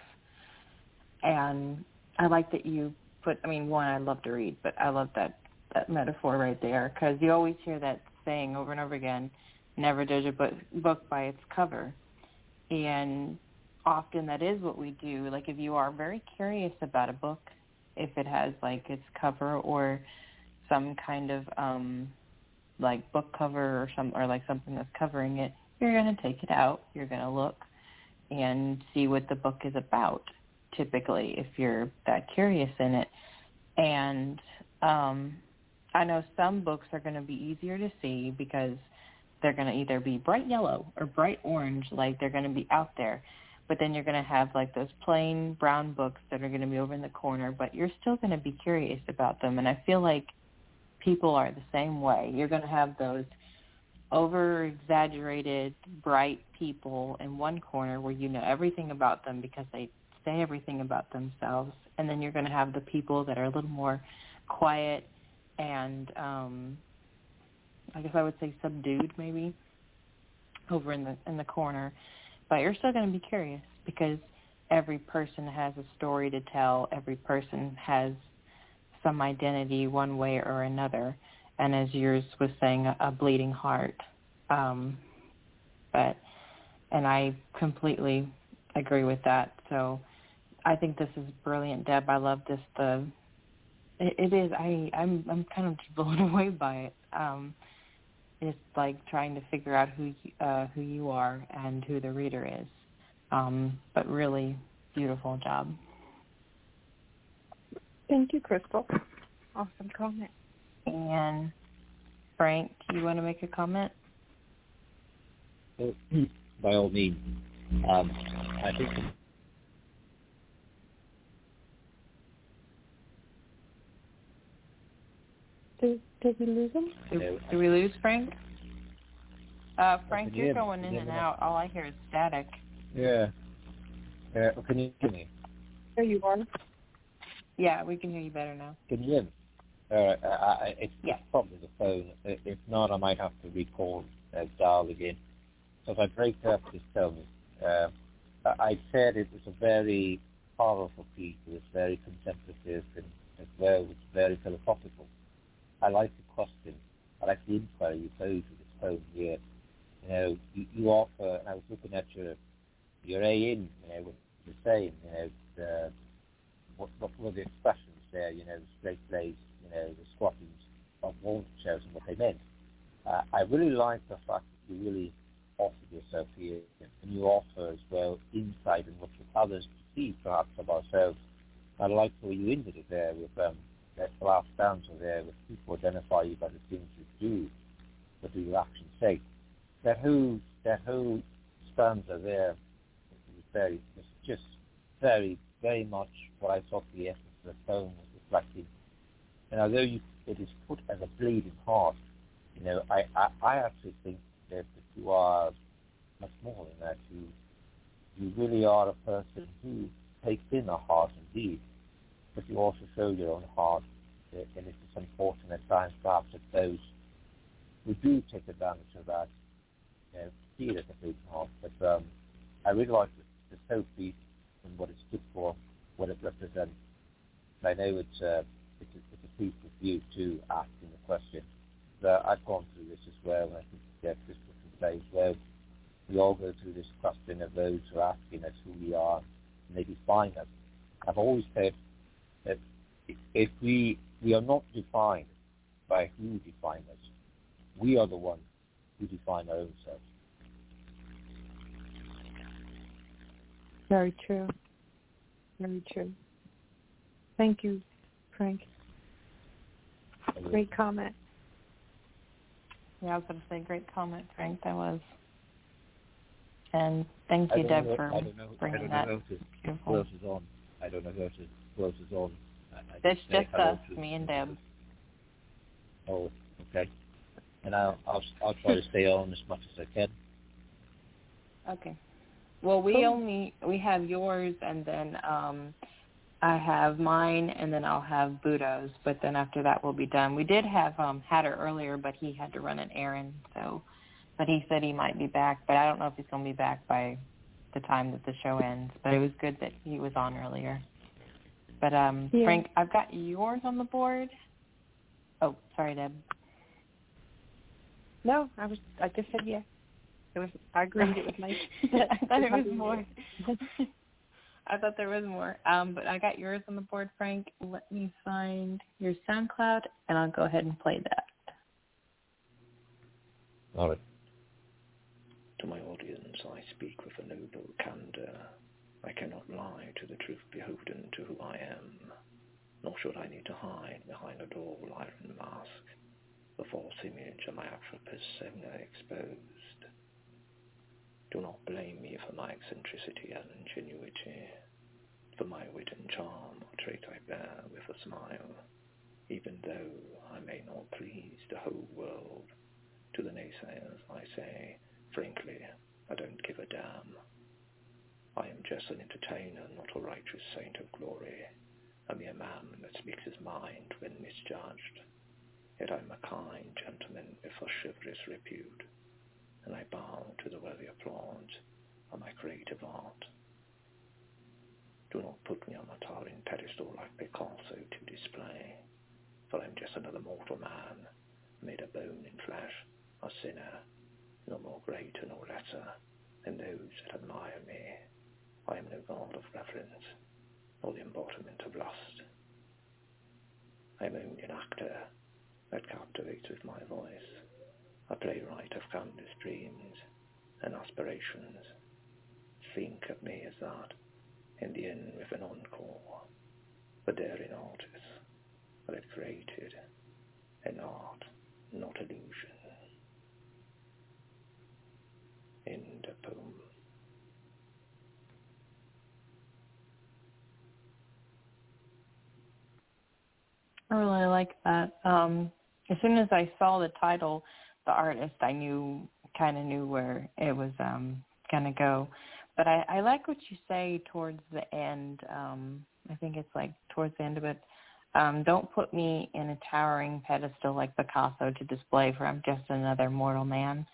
And I like that you put. I mean, one, I love to read, but I love that that metaphor right there, because you always hear that saying over and over again: "Never judge a book, book by its cover." And often that is what we do. Like if you are very curious about a book, if it has like its cover or some kind of um, like book cover or some or like something that's covering it, you're going to take it out. You're going to look and see what the book is about. Typically, if you're that curious in it, and um, I know some books are going to be easier to see because they're going to either be bright yellow or bright orange, like they're going to be out there. But then you're going to have like those plain brown books that are going to be over in the corner, but you're still going to be curious about them. And I feel like people are the same way. You're going to have those over-exaggerated, bright people in one corner where you know everything about them because they say everything about themselves. And then you're going to have the people that are a little more quiet and, um, I guess I would say subdued maybe, over in the in the corner. But you're still going to be curious because every person has a story to tell. Every person has some identity one way or another. And as yours was saying, a, a bleeding heart. Um, but, and I completely agree with that. So I think this is brilliant, Deb. I love this. The it, it is. I I'm I'm kind of just blown away by it. Um, it's like trying to figure out who uh, who you are and who the reader is. Um, but really beautiful job. Thank you, Crystal. Awesome comment. And Frank, you want to make a comment? Well, by all means. Um, I think. Did, did we lose him? Did, did we lose Frank? Uh, Frank, Can you you're hear me? going Can in you and hear me out. All I hear is static. Yeah. Uh, can you hear me? There you are. Yeah, we can hear you better now. Can you hear me? All right. I, I, it's Yeah. probably the phone. If not, I might have to recall uh, dial again. So if I break up, just tell me. Uh, I said it was a very powerful piece. It was very contemplative and as well it was very philosophical. I like the question. I like the inquiry you pose with this poem here. You know, you, you offer, and I was looking at your your A in, you know, what you're saying, you know, the, what, what were the expressions there, you know, the straight lace, you know, the squattings of walnut shells and what they meant. Uh, I really like the fact that you really offered yourself here, and you offer as well insight in what others perceive perhaps of ourselves. I like the way you ended it there with um, that last stanza there, with people identify you by the things you do, what do your actions say. That whole, that whole stanza there is very, it's just very, very much what I thought the essence of the poem was reflecting. And although you, it is put as a bleeding heart, you know, I, I, I actually think that, that you are much more than that. You, you really are a person who takes in a heart indeed, but you also show your own heart. And it's just unfortunate at times perhaps that those who do take advantage of that, you know, see it as a bleeding heart. But um, I really like the, the soap piece and what it stood for, what it represents. And I know it's, uh, it's, a, it's a piece of you too, asking the question. Uh, I've gone through this as well, and I think yeah, Crystal can say as well. We all go through this question of those who are asking us who we are, and they define us. I've always said that if we we are not defined by who define us, we are the ones who define our own selves. Very true. Very true. Thank you, Frank. Great comment. Yeah, I was going to say great comment, Frank. That was. And thank I you, don't Deb, know, for I don't know, bringing I don't that. know who Beautiful. who else is on. I don't know who else is, who else is on. I, I That's say just hello us, to- me and Deb. Oh, okay. And I'll, I'll I'll try to stay on as much as I can. Okay. Well, we Cool. only we have yours, and then um, I have mine, and then I'll have Budo's. But then after that, we'll be done. We did have um, Hatter earlier, but he had to run an errand, so. But he said he might be back, but I don't know if he's going to be back by the time that the show ends. But it was good that he was on earlier. But um, Yeah. Frank, I've got yours on the board. Oh, sorry, Deb. No, I was. I just said yes. It was. I agreed. It was nice. I thought it was more. I thought there was more. Um, but I got yours on the board, Frank. Let me find your SoundCloud, and I'll go ahead and play that. All right. To my audience I speak with a noble candour. I cannot lie to the truth beholden to who I am, nor should I need to hide behind a dull iron mask, the false image of my actual persona exposed. Do not blame me for my eccentricity and ingenuity, for my wit and charm, a trait I bear with a smile, even though I may not please the whole world. To the naysayers I say, frankly, I don't give a damn. I am just an entertainer, not a righteous saint of glory, a mere man that speaks his mind when misjudged. Yet I am a kind gentleman with a chivalrous repute, and I bow to the worthy applause of my creative art. Do not put me on a towering pedestal like Picasso to display, for I am just another mortal man, made of bone and flesh, a sinner, no more greater nor lesser than those that admire me. I am no god of reverence, nor the embodiment of lust. I am only an actor that captivates with my voice, a playwright of countless dreams and aspirations. Think of me as that, in the end with an encore, the daring artist that had created an art, not illusion. End of poem. I really like that. Um, as soon as I saw the title, the artist, I knew, kind of knew where it was um, going to go. But I, I like what you say towards the end. Um, I think it's like towards the end of it. Um, don't put me in a towering pedestal like Picasso to display, for I'm just another mortal man.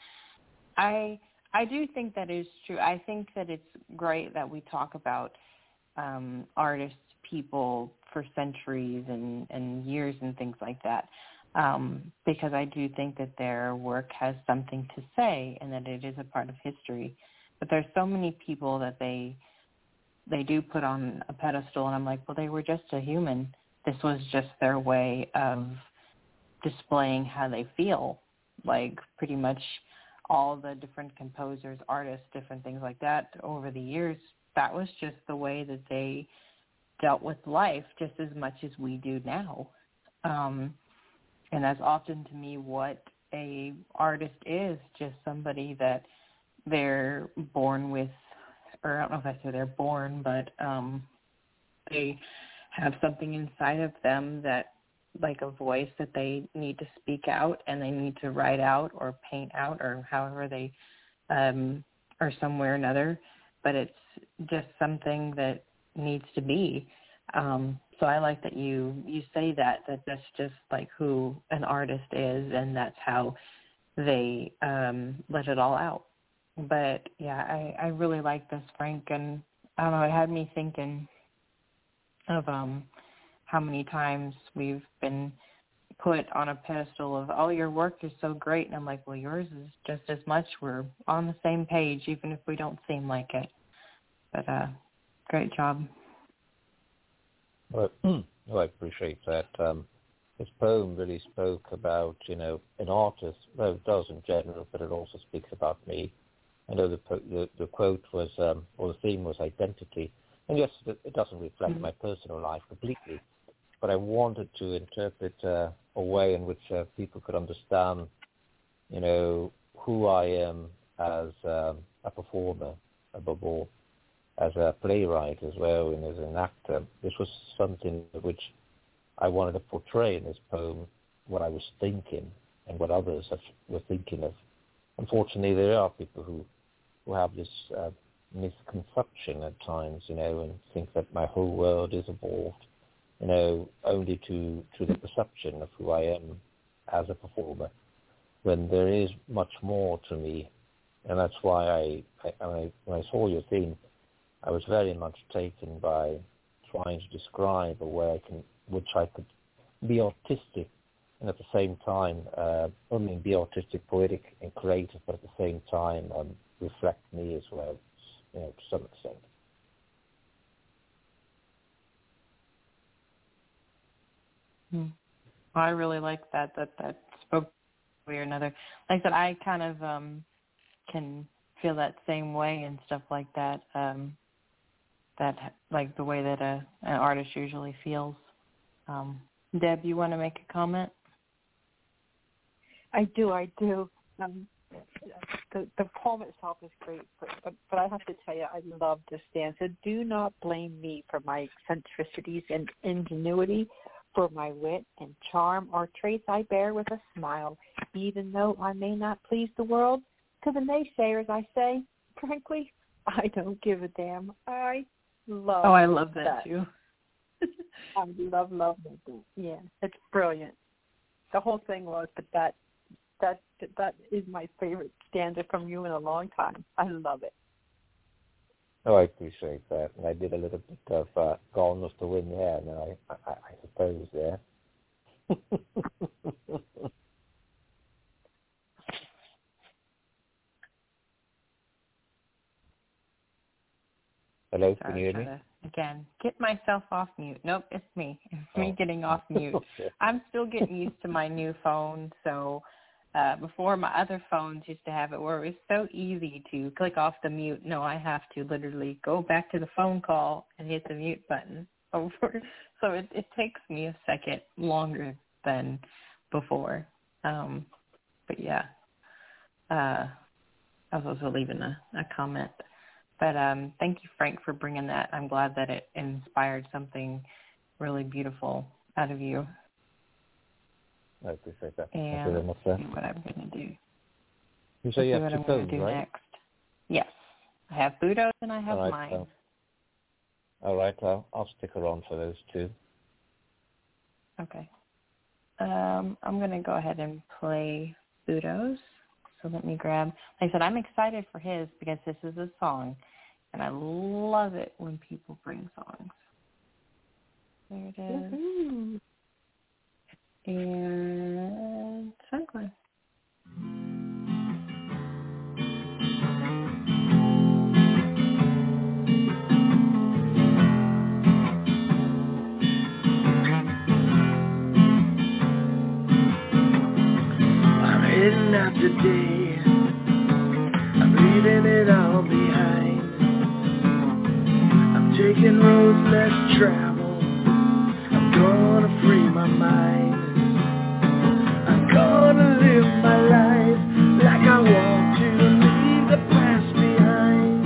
I I do think that is true. I think that it's great that we talk about um, artists, people for centuries and, and years and things like that, um, because I do think that their work has something to say and that it is a part of history. But there's so many people that they they do put on a pedestal, and I'm like, well, they were just a human. This was just their way of displaying how they feel, like pretty much all the different composers, artists, different things like that over the years, that was just the way that they dealt with life just as much as we do now. Um, and that's often to me what a artist is, just somebody that they're born with, or I don't know if I say they're born, but um, they have something inside of them that, like a voice that they need to speak out and they need to write out or paint out or however they, um, or somewhere or another, but it's just something that needs to be. Um, so I like that you, you say that, that that's just like who an artist is, and that's how they um, let it all out. But yeah, I, I really like this, Frank, and I don't know, it had me thinking of um, how many times we've been put on a pedestal of, oh, your work is so great. And I'm like, well, yours is just as much. We're on the same page, even if we don't seem like it. But uh, great job. Well, well, I appreciate that. Um, this poem really spoke about, you know, an artist. Well, it does in general, but it also speaks about me. I know the the, the quote was, um, or the theme was identity. And yes, it doesn't reflect mm-hmm. my personal life completely, but I wanted to interpret uh, a way in which uh, people could understand, you know, who I am as um, a performer above all, as a playwright as well, and as an actor. This was something which I wanted to portray in this poem, what I was thinking and what others have, were thinking of. Unfortunately, there are people who, who have this uh, misconception at times, you know, and think that my whole world is evolved, you know, only to, to the perception of who I am as a performer, when there is much more to me. And that's why I, I, I when I saw your theme, I was very much taken by trying to describe a way I can, which I could be artistic and at the same time, uh, I mean, be artistic, poetic, and creative, but at the same time um, reflect me as well, you know, to some extent. Hmm. Well, I really like that. That that spoke way or another. Like I said, I kind of um, can feel that same way and stuff like that. Um, that like the way that a an artist usually feels. Um, Deb, you want to make a comment? I do, I do. Um, the the poem itself is great, but, but but I have to tell you, I love this stanza. Do not blame me for my eccentricities and ingenuity, for my wit and charm are traits I bear with a smile, even though I may not please the world. To the naysayers I say, frankly, I don't give a damn. I love Oh, I love that, that. too. I love, love that. Yeah, it's brilliant. The whole thing was, but that that that is my favorite stanza from you in a long time. I love it. Oh, I appreciate that. And I did a little bit of uh, Gone with the Wind there, and I, I, I suppose there. Hello, Sorry, can you hear me? to, again, get myself off mute. Nope, it's me. It's oh. me getting off mute. Okay. I'm still getting used to my new phone, so uh, before my other phones used to have it where it was so easy to click off the mute. No, I have to literally go back to the phone call and hit the mute button over. So it, it takes me a second longer than before. Um, but yeah, uh, I was also leaving a, a comment. But um, thank you, Frank, for bringing that. I'm glad that it inspired something really beautiful out of you. I appreciate that. And Thank you very much, sir. see what I'm going to do. You say you have what two I'm going phones, to do right? next. Yes. I have Budo's and I have all right, mine. so, all right, I'll, I'll stick around for those two. Okay. Um, I'm going to go ahead and play Budo's. So let me grab, like I said, I'm excited for his because this is a song, and I love it when people bring songs. There it is. Mm-hmm. And Sunclass. I'm heading out today, I'm leaving it all behind. I'm taking roads less traveled, I'm gonna free my mind. I'm gonna live my life like I want to, leave the past behind.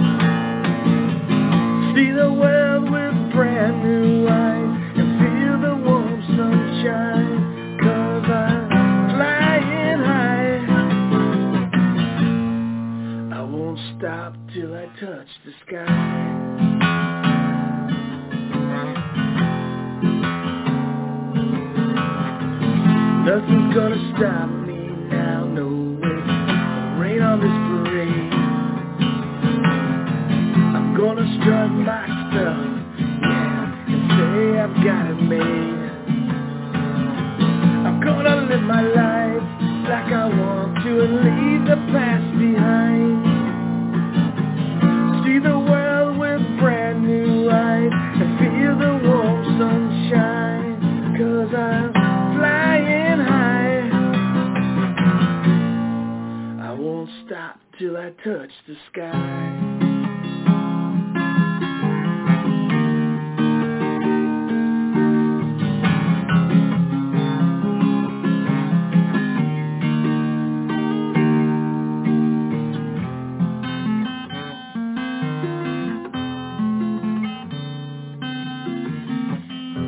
See the world with brand new eyes and feel the warm sunshine, 'cause I'm flying high. I won't stop till I touch the sky. Nothing's gonna stop me now, no way. Rain on this parade. I'm gonna strut my stuff, yeah, and say I've got it made. I'm gonna live my life like I want to and leave the past behind. See the world with brand new eyes and feel the warm sunshine, 'cause I'm flying high. I won't stop till I touch the sky.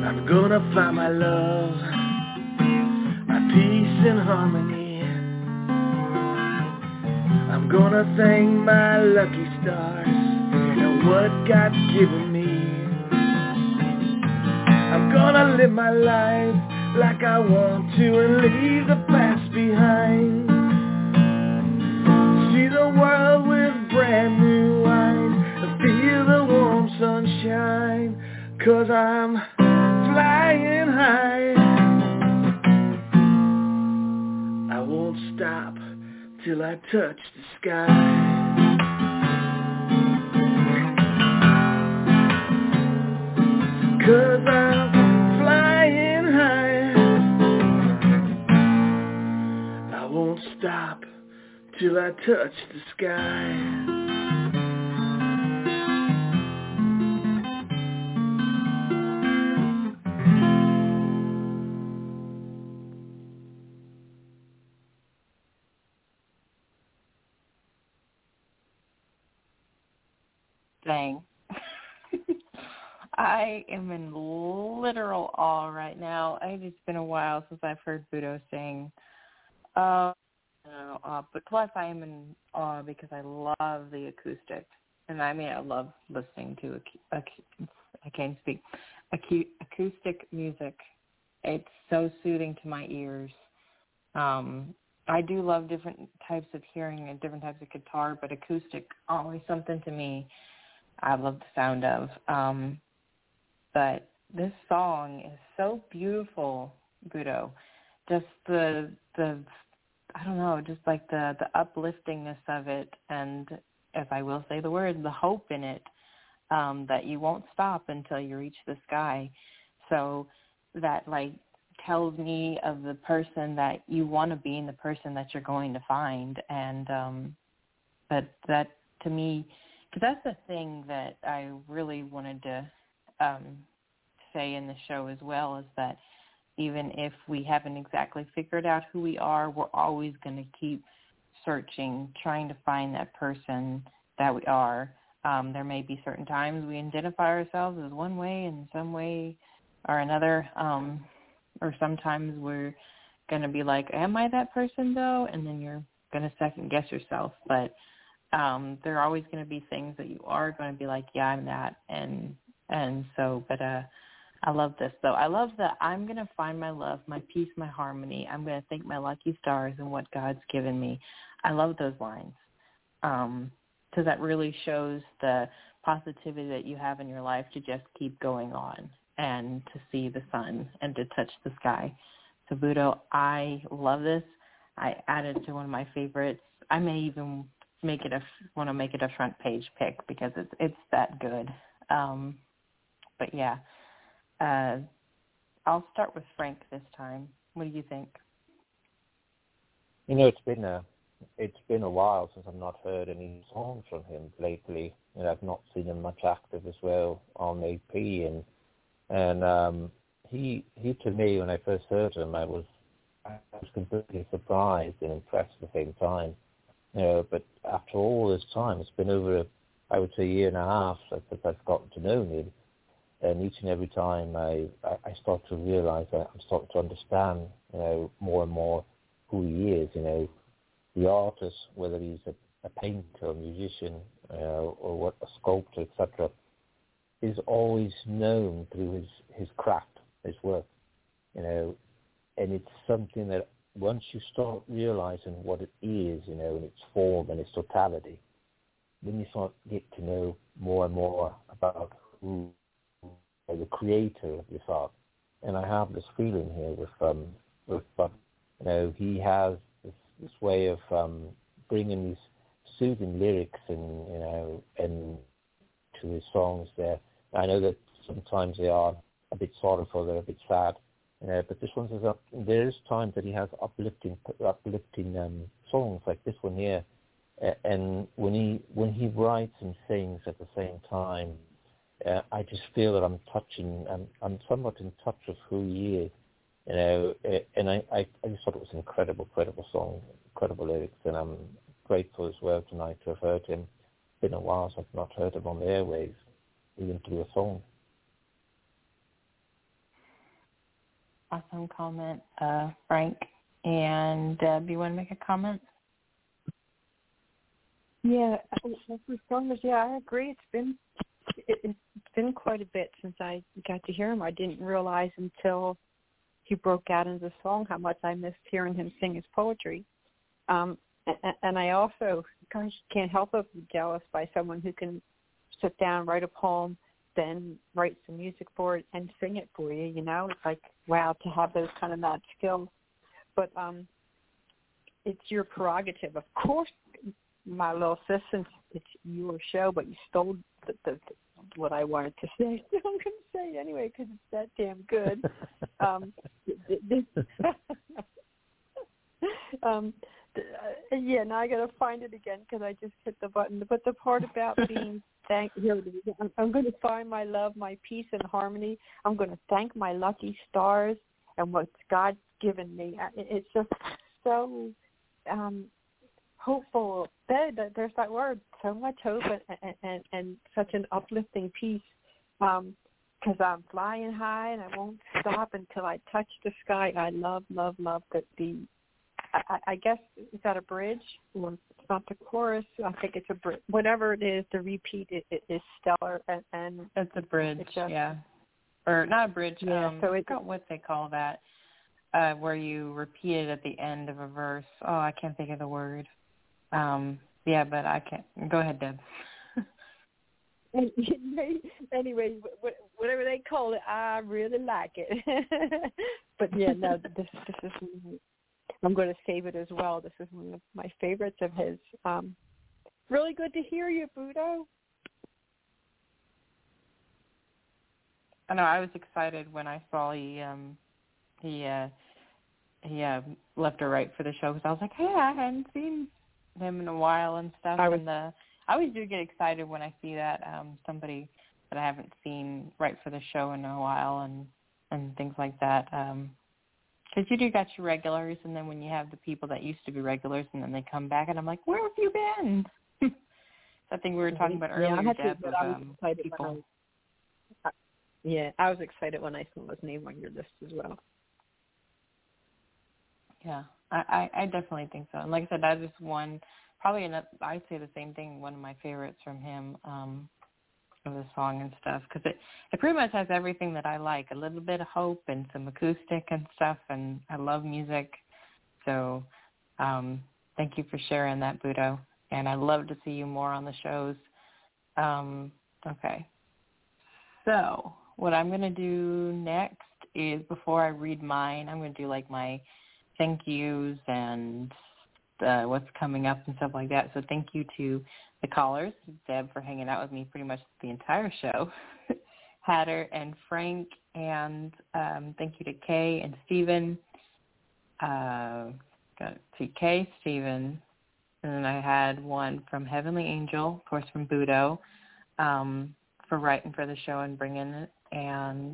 I'm gonna find my love, my peace and harmony. I'm gonna thank my lucky stars and what God's given me. I'm gonna live my life like I want to and leave the past behind. See the world with brand new eyes and feel the warm sunshine, 'cause I'm flying high. I won't stop till I touch the sky. 'Cause I'm flying high. I won't stop till I touch the sky. Dang. I am in literal awe right now. It's been a while since I've heard Budo sing. Uh, know, uh, but plus I am in awe because I love the acoustic. And I mean, I love listening to, ac- ac- I can't speak, acu- acoustic music. It's so soothing to my ears. Um, I do love different types of hearing and different types of guitar, but acoustic, always something to me I love the sound of. Um, but this song is so beautiful, Budo. Just the, the I don't know, just like the, the upliftingness of it, and if I will say the word, the hope in it, um, that you won't stop until you reach the sky. So that, like, tells me of the person that you want to be and the person that you're going to find. And um, but that, to me, because that's the thing that I really wanted to um, say in the show as well, is that even if we haven't exactly figured out who we are, we're always going to keep searching, trying to find that person that we are. Um, there may be certain times we identify ourselves as one way in some way or another, um, or sometimes we're going to be like, am I that person though? And then you're going to second guess yourself. But um, there are always going to be things that you are going to be like, yeah, I'm that. And and so, but uh, I love this, though. I love that I'm going to find my love, my peace, my harmony. I'm going to thank my lucky stars and what God's given me. I love those lines um, because that really shows the positivity that you have in your life to just keep going on and to see the sun and to touch the sky. So, Budo, I love this. I added it to one of my favorites. I may even make it a want to make it a front page pick because it's it's that good. Um, but yeah. Uh, I'll start with Frank this time. What do you think? You know, it's been a it's been a while since I've not heard any songs from him lately, and I've not seen him much active as well on A P. And and um, he he to me, when I first heard him, I was I was completely surprised and impressed at the same time. You know, but after all this time, it's been over, a, I would say, a year and a half since I've gotten to know him. And each and every time I, I start to realize that I'm starting to understand, you know, more and more who he is, you know, the artist, whether he's a, a painter, a musician, uh, or what, a sculptor, et cetera, is always known through his, his craft, his work, you know, and it's something that once you start realizing what it is, you know, in its form and its totality, then you start to get to know more and more about who the creator of this art. And I have this feeling here with um with um, you know, he has this, this way of um bringing these soothing lyrics and you know and to his songs there. I know that sometimes they are a bit sorrowful, they're a bit sad, you know, but this one is up. There is times that he has uplifting uplifting um songs like this one here, uh, and when he when he writes and sings at the same time, Uh, I just feel that I'm touching, I'm, I'm somewhat in touch with who he is, you know, uh, and I, I, I just thought it was an incredible, incredible song, incredible lyrics, and I'm grateful as well tonight to have heard him. It's been a while since I've not heard him on the airwaves, even through a song. awesome comment, uh, Frank. And uh, do you want to make a comment? Yeah, well, for starters, yeah, I agree. It's been it, it's been quite a bit since I got to hear him. I didn't realize until he broke out into song how much I missed hearing him sing his poetry. Um, and, and I also, gosh, can't help but be jealous by someone who can sit down, write a poem, then write some music for it and sing it for you. You know, it's like, wow, to have those kind of mad skills. But um, it's your prerogative, of course. My little sis, since it's your show, but you stole the, the, the, what I wanted to say. I'm going to say it anyway because it's that damn good. um, this, um, uh, yeah, now I got to find it again because I just hit the button. But the part about being thank here it is. I'm, I'm going to find my love, my peace, and harmony. I'm going to thank my lucky stars and what God's given me. It's just so. Um, hopeful. There, there's that word. So much hope and, and, and such an uplifting peace. Um, because I'm flying high and I won't stop until I touch the sky. I love, love, love that the. I, I guess is that a bridge? Or it's not the chorus. I think it's a bridge. Whatever it is, the repeat it, it is stellar and, and it's a bridge. It's just, yeah, or not a bridge. Yeah. Um, So I it's forgot what they call that. Uh, where you repeat it at the end of a verse. Oh, I can't think of the word. Um, yeah, but I can't. Go ahead, Deb. Anyway, whatever they call it, I really like it. But yeah, no, this this is. I'm going to save it as well. This is one of my favorites of his. Um, really good to hear you, Budo. I know. I was excited when I saw he um, he uh, he uh, left or right for the show because I was like, hey, I hadn't seen him in a while and stuff. I was, and uh, I always do get excited when I see that um, somebody that I haven't seen right for the show in a while and and things like that. Um, Because you do got your regulars, and then when you have the people that used to be regulars, and then they come back, and I'm like, where have you been? I think we were talking about earlier, yeah, I had Deb, to, of I was um, excited people. when I, yeah, I was excited when I saw his name on your list as well. Yeah, I, I, I definitely think so. And like I said, that is one, probably, another, I'd say the same thing, one of my favorites from him, um, of the song and stuff, because it, it pretty much has everything that I like, a little bit of hope and some acoustic and stuff, and I love music. So um, thank you for sharing that, Budo, and I'd love to see you more on the shows. Um, okay. So what I'm going to do next is, before I read mine, I'm going to do like my thank yous and uh, what's coming up and stuff like that. So thank you to the callers, Deb, for hanging out with me pretty much the entire show, Hatter and Frank, and um, thank you to Kay and Stephen. Uh, got to Kay, Stephen, and then I had one from Heavenly Angel, of course, from Budo, um, for writing for the show and bringing it. And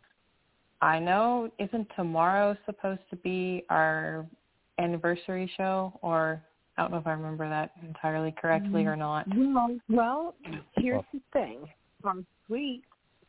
I know, isn't tomorrow supposed to be our anniversary show, or I don't know if I remember that entirely correctly or not. Well, well here's the thing. Um, Sweet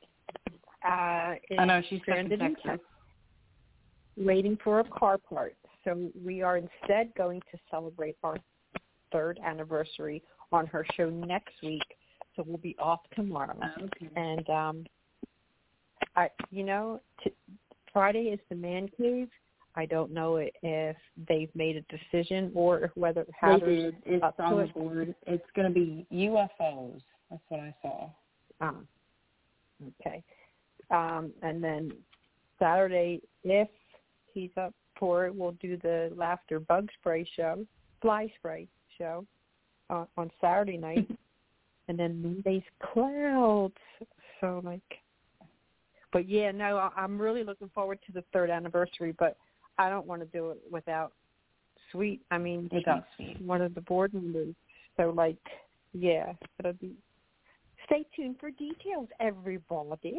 uh, is I know she's stranded in in Texas. Texas, waiting for a car part. So we are instead going to celebrate our third anniversary on her show next week. So we'll be off tomorrow. Oh, okay. And um, I, you know, t- Friday is the man cave. I don't know if they've made a decision or if whether They did. It's up on to the it. board. It's going to be U F Os. That's what I saw. Um, okay. Um, and then Saturday, if he's up for it, we'll do the Laughter Bug Spray show, Fly Spray show uh, on Saturday night. And then Monday's Clouds. So, like, but yeah, no, I- I'm really looking forward to the third anniversary, but I don't want to do it without Sweet. I mean, Without she's Sweet. one of the board members. So, like, yeah, it'll be. Stay tuned for details, everybody.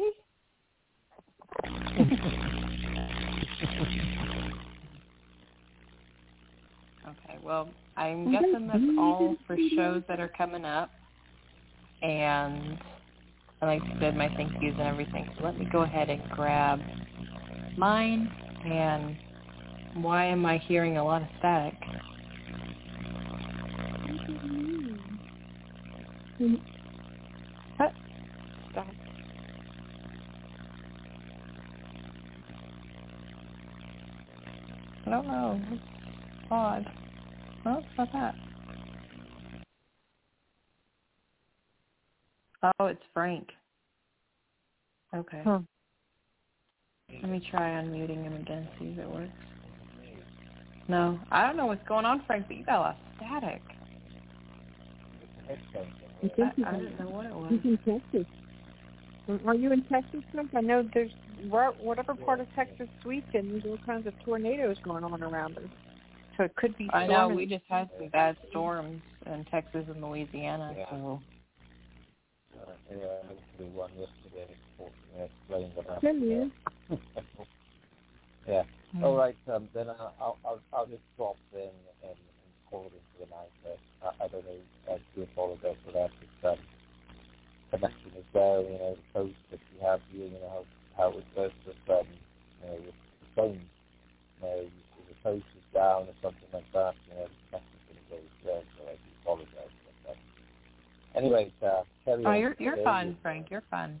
Okay, well, I'm guessing that's all for shows that are coming up. And I like I said, my thank yous and everything. So let me go ahead and grab mine, And why am I hearing a lot of static? What? Stop. I don't know. It's odd. No, it's not that. Oh, it's Frank. Okay. Huh. Let me try unmuting him again, see if it works. No, I don't know what's going on, Frank, but you got a lot of static. I think I, I didn't know what it was. he's in Texas. Are you in Texas, Frank? I know there's, whatever part of Texas sweeps in, there's all kinds of tornadoes going on around us. So it could be I know, storming. we just had some bad storms in Texas and Louisiana, Yeah. so... Uh, yeah, I went through one yesterday, and explained what There happened. he is. Yeah. Mm. All right. Um, then I'll, I'll I'll I'll just drop in and, and call it into the night. Uh, I, I don't know. I do apologize for that. It's um, connection as well. You know, the post that we have here. You know how how it works with um, you know, with the phone. You know, if the post is down or something like that, you know, the connection is going to go as well. So I do apologize for that. Anyway, uh, carry Oh, on. you're you're There fine, you- Frank. You're fine.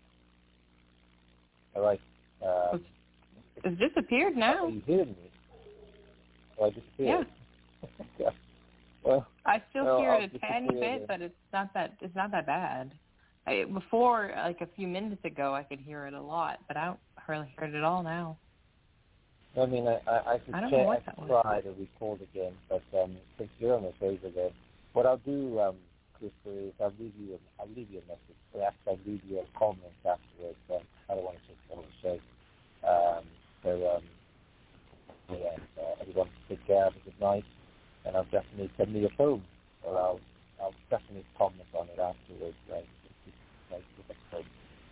All right. Um, It's disappeared Are now. you hearing me? Oh, I disappeared. Yeah. Yeah. Well, I still well, hear I'll it a disappear tiny bit, then. but it's not that it's not that bad. I, before, like a few minutes ago, I could hear it a lot, but I don't really hear it at all now. I mean, I, I, I could I don't check, know what I that could was. try to record again, but um, since you're on the favor there, what I'll do, um, Christopher, is I'll leave you, a, I'll leave you a message. Perhaps I'll leave you a comment afterwards. Um, I don't want to take the whole show. Um, so, um, yeah, uh, everyone take care, have a good night, and I'll definitely send me a phone, or I'll, I'll definitely comment on it afterwards. Right? Like, like,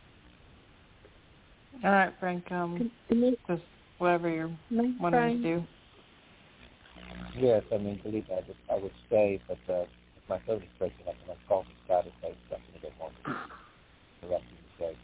All right, Frank. Um, just whatever you're wanting to do. Yes, I mean, believe me, I would, I would stay, but uh, if my phone is breaking up and I'm calling status, I definitely don't want to the rest of the show.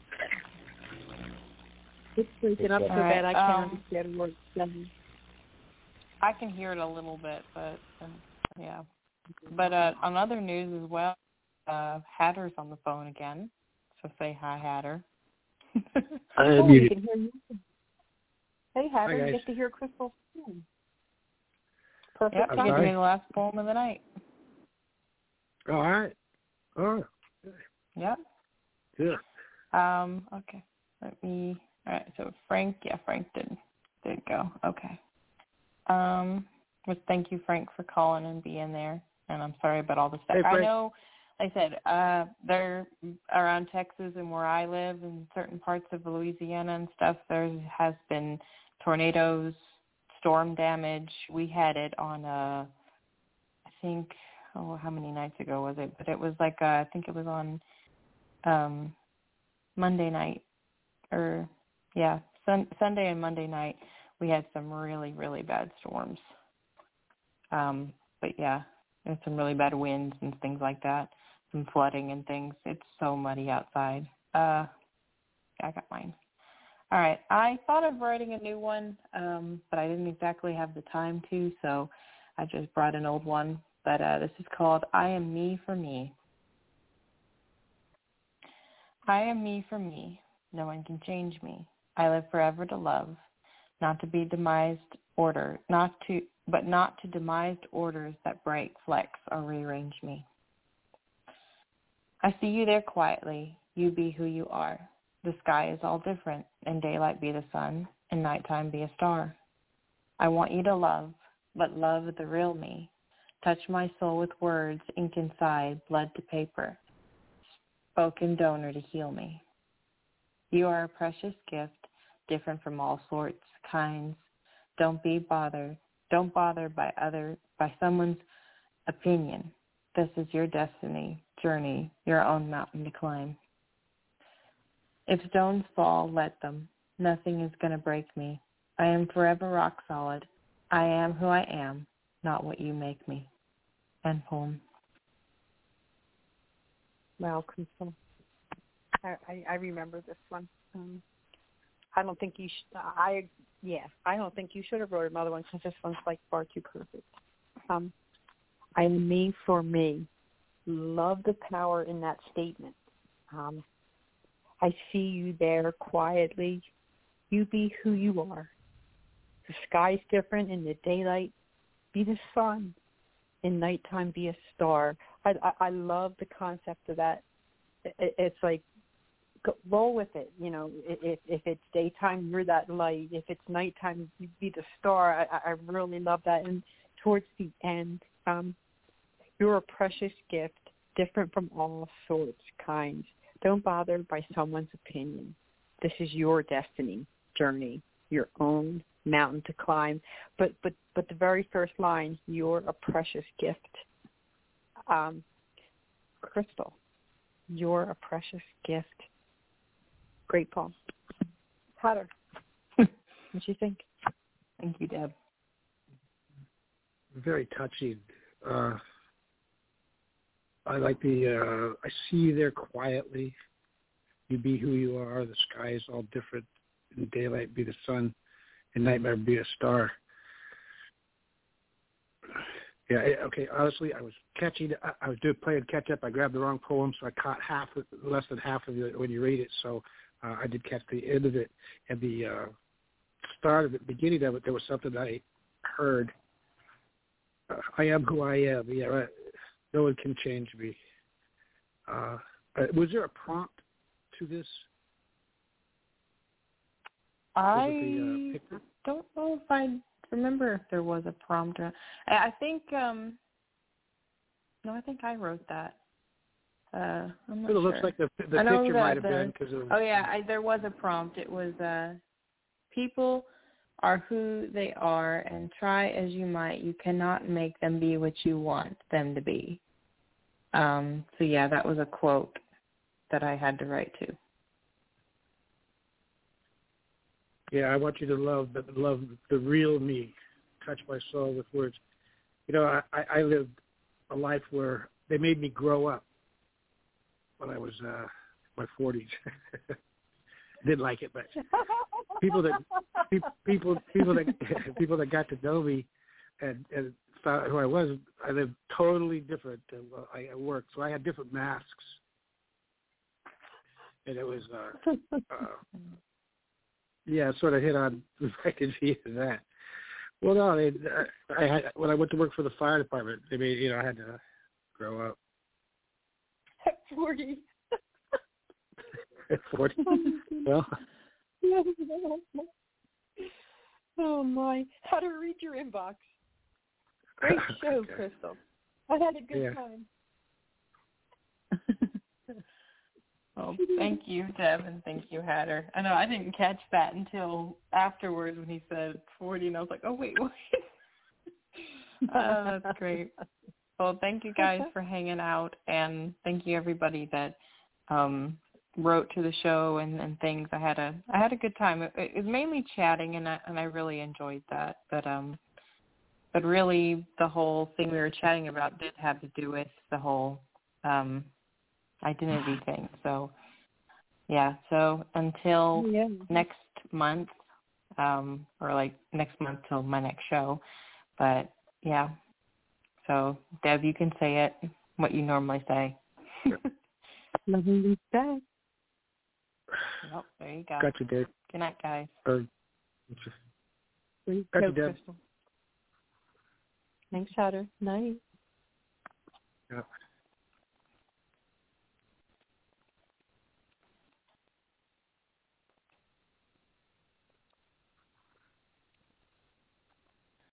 It's breaking up so right, bad I can't um, understand what it's saying. I can hear it a little bit, but um, yeah. But uh, on other news as well, uh, Hatter's on the phone again. So say hi, Hatter. Oh, we can hear you. Hey, Hatter, Hi, you guys. get to hear Crystal soon. Perfect Yep, you time. get to hear the last poem of the night. All right. All right. Yep. Good. Um, okay. Let me, all right, so Frank, yeah, Frank did, did go. Okay. Um, well, thank you, Frank, for calling and being there. And I'm sorry about all the stuff. Hey, I Frank. know, like I said, uh, they're around Texas and where I live in certain parts of Louisiana and stuff, there has been tornadoes, storm damage. We had it on, uh, I think, oh, how many nights ago was it? But it was like, uh, I think it was on um, Monday night. Or, yeah, sun, Sunday and Monday night, we had some really, really bad storms. Um, but, yeah, there's some really bad winds and things like that, some flooding and things. It's so muddy outside. Uh, I got mine. All right, I thought of writing a new one, um, but I didn't exactly have the time to, so I just brought an old one. But uh, this is called I Am Me for Me. I am me for me. No one can change me. I live forever to love, not to be demised order, not to, but not to demised orders that break, flex, or rearrange me. I see you there quietly. You be who you are. The sky is all different, and daylight be the sun, and nighttime be a star. I want you to love, but love the real me. Touch my soul with words, ink inside, blood to paper. Spoken donor to heal me. You are a precious gift, different from all sorts, kinds. Don't be bothered. Don't bother by other, by someone's opinion. This is your destiny, journey, your own mountain to climb. If stones fall, let them. Nothing is going to break me. I am forever rock solid. I am who I am, not what you make me. End poem. Wow, Crystal. I, I, I remember this one. Um, I don't think you should. I yeah, I don't think you should have wrote another one because this one's like far too perfect. Um, I'm me for me. Love the power in that statement. Um, I see you there quietly. You be who you are. The sky's different in the daylight. Be the sun. In nighttime, be a star. I, I, I love the concept of that. It, it's like, go, roll with it. You know, if, if it's daytime, you're that light. If it's nighttime, you be the star. I, I really love that. And towards the end, um, you're a precious gift, different from all sorts, kinds. Don't bother by someone's opinion. This is your destiny, journey, your own mountain to climb. But but but the very first line, you're a precious gift. Um, Crystal, you're a precious gift. Great poem. Hatter, what do you think? Thank you, Deb. Very touching. Uh, I like the, uh, I see you there quietly. You be who you are. The sky is all different. In daylight, be the sun. In nightmare, be a star. Yeah, okay, honestly, I was catching, I, I was doing playing catch up. I grabbed the wrong poem, so I caught half, less than half of it when you read it. So uh, I did catch the end of it. And the uh, start of it, beginning of it, there was something I heard. Uh, I am who I am. Yeah, right. No one can change me. Uh, was there a prompt to this? I the, uh, don't know if I remember if there was a prompt. I, I think, um, no, I think I wrote that. Uh, I'm not it sure. looks like the, the picture might have the, been. Cause it was, oh, yeah, I, there was a prompt. It was, uh, people are who they are, and try as you might, you cannot make them be what you want them to be. Um, so, yeah, that was a quote that I had to write to. Yeah, I want you to love the love the real me, touch my soul with words. You know, I, I lived a life where they made me grow up when I was uh, my forties. Didn't like it, but people that people people that people that got to know me and, and found who I was, I lived totally different. I worked, so I had different masks, and it was. Uh, uh, Yeah, sort of hit on the fact of that. Well, no, they, I had when I went to work for the fire department. They made you know I had to grow up. At forty. At forty. Well. Oh my! How to read your inbox? Great show, okay. Crystal. I had a good yeah. time. Well, thank you, Deb, and thank you, Hatter. I know I didn't catch that until afterwards when he said forty, and I was like, oh, wait, what? uh, that's great. Well, thank you guys for hanging out, and thank you, everybody that um, wrote to the show and, and things. I had a I had a good time. It, it was mainly chatting, and I, and I really enjoyed that. But um, but really, the whole thing we were chatting about did have to do with the whole um, identity thing. So, yeah. So until yeah. next month, um, or like next month till my next show. But yeah. So Deb, you can say it what you normally say. Love you back. Well, there you go. Got you, Deb. Good night, guys. Uh, Got you, Deb. Crystal. Thanks, Hatter. Night. Yeah.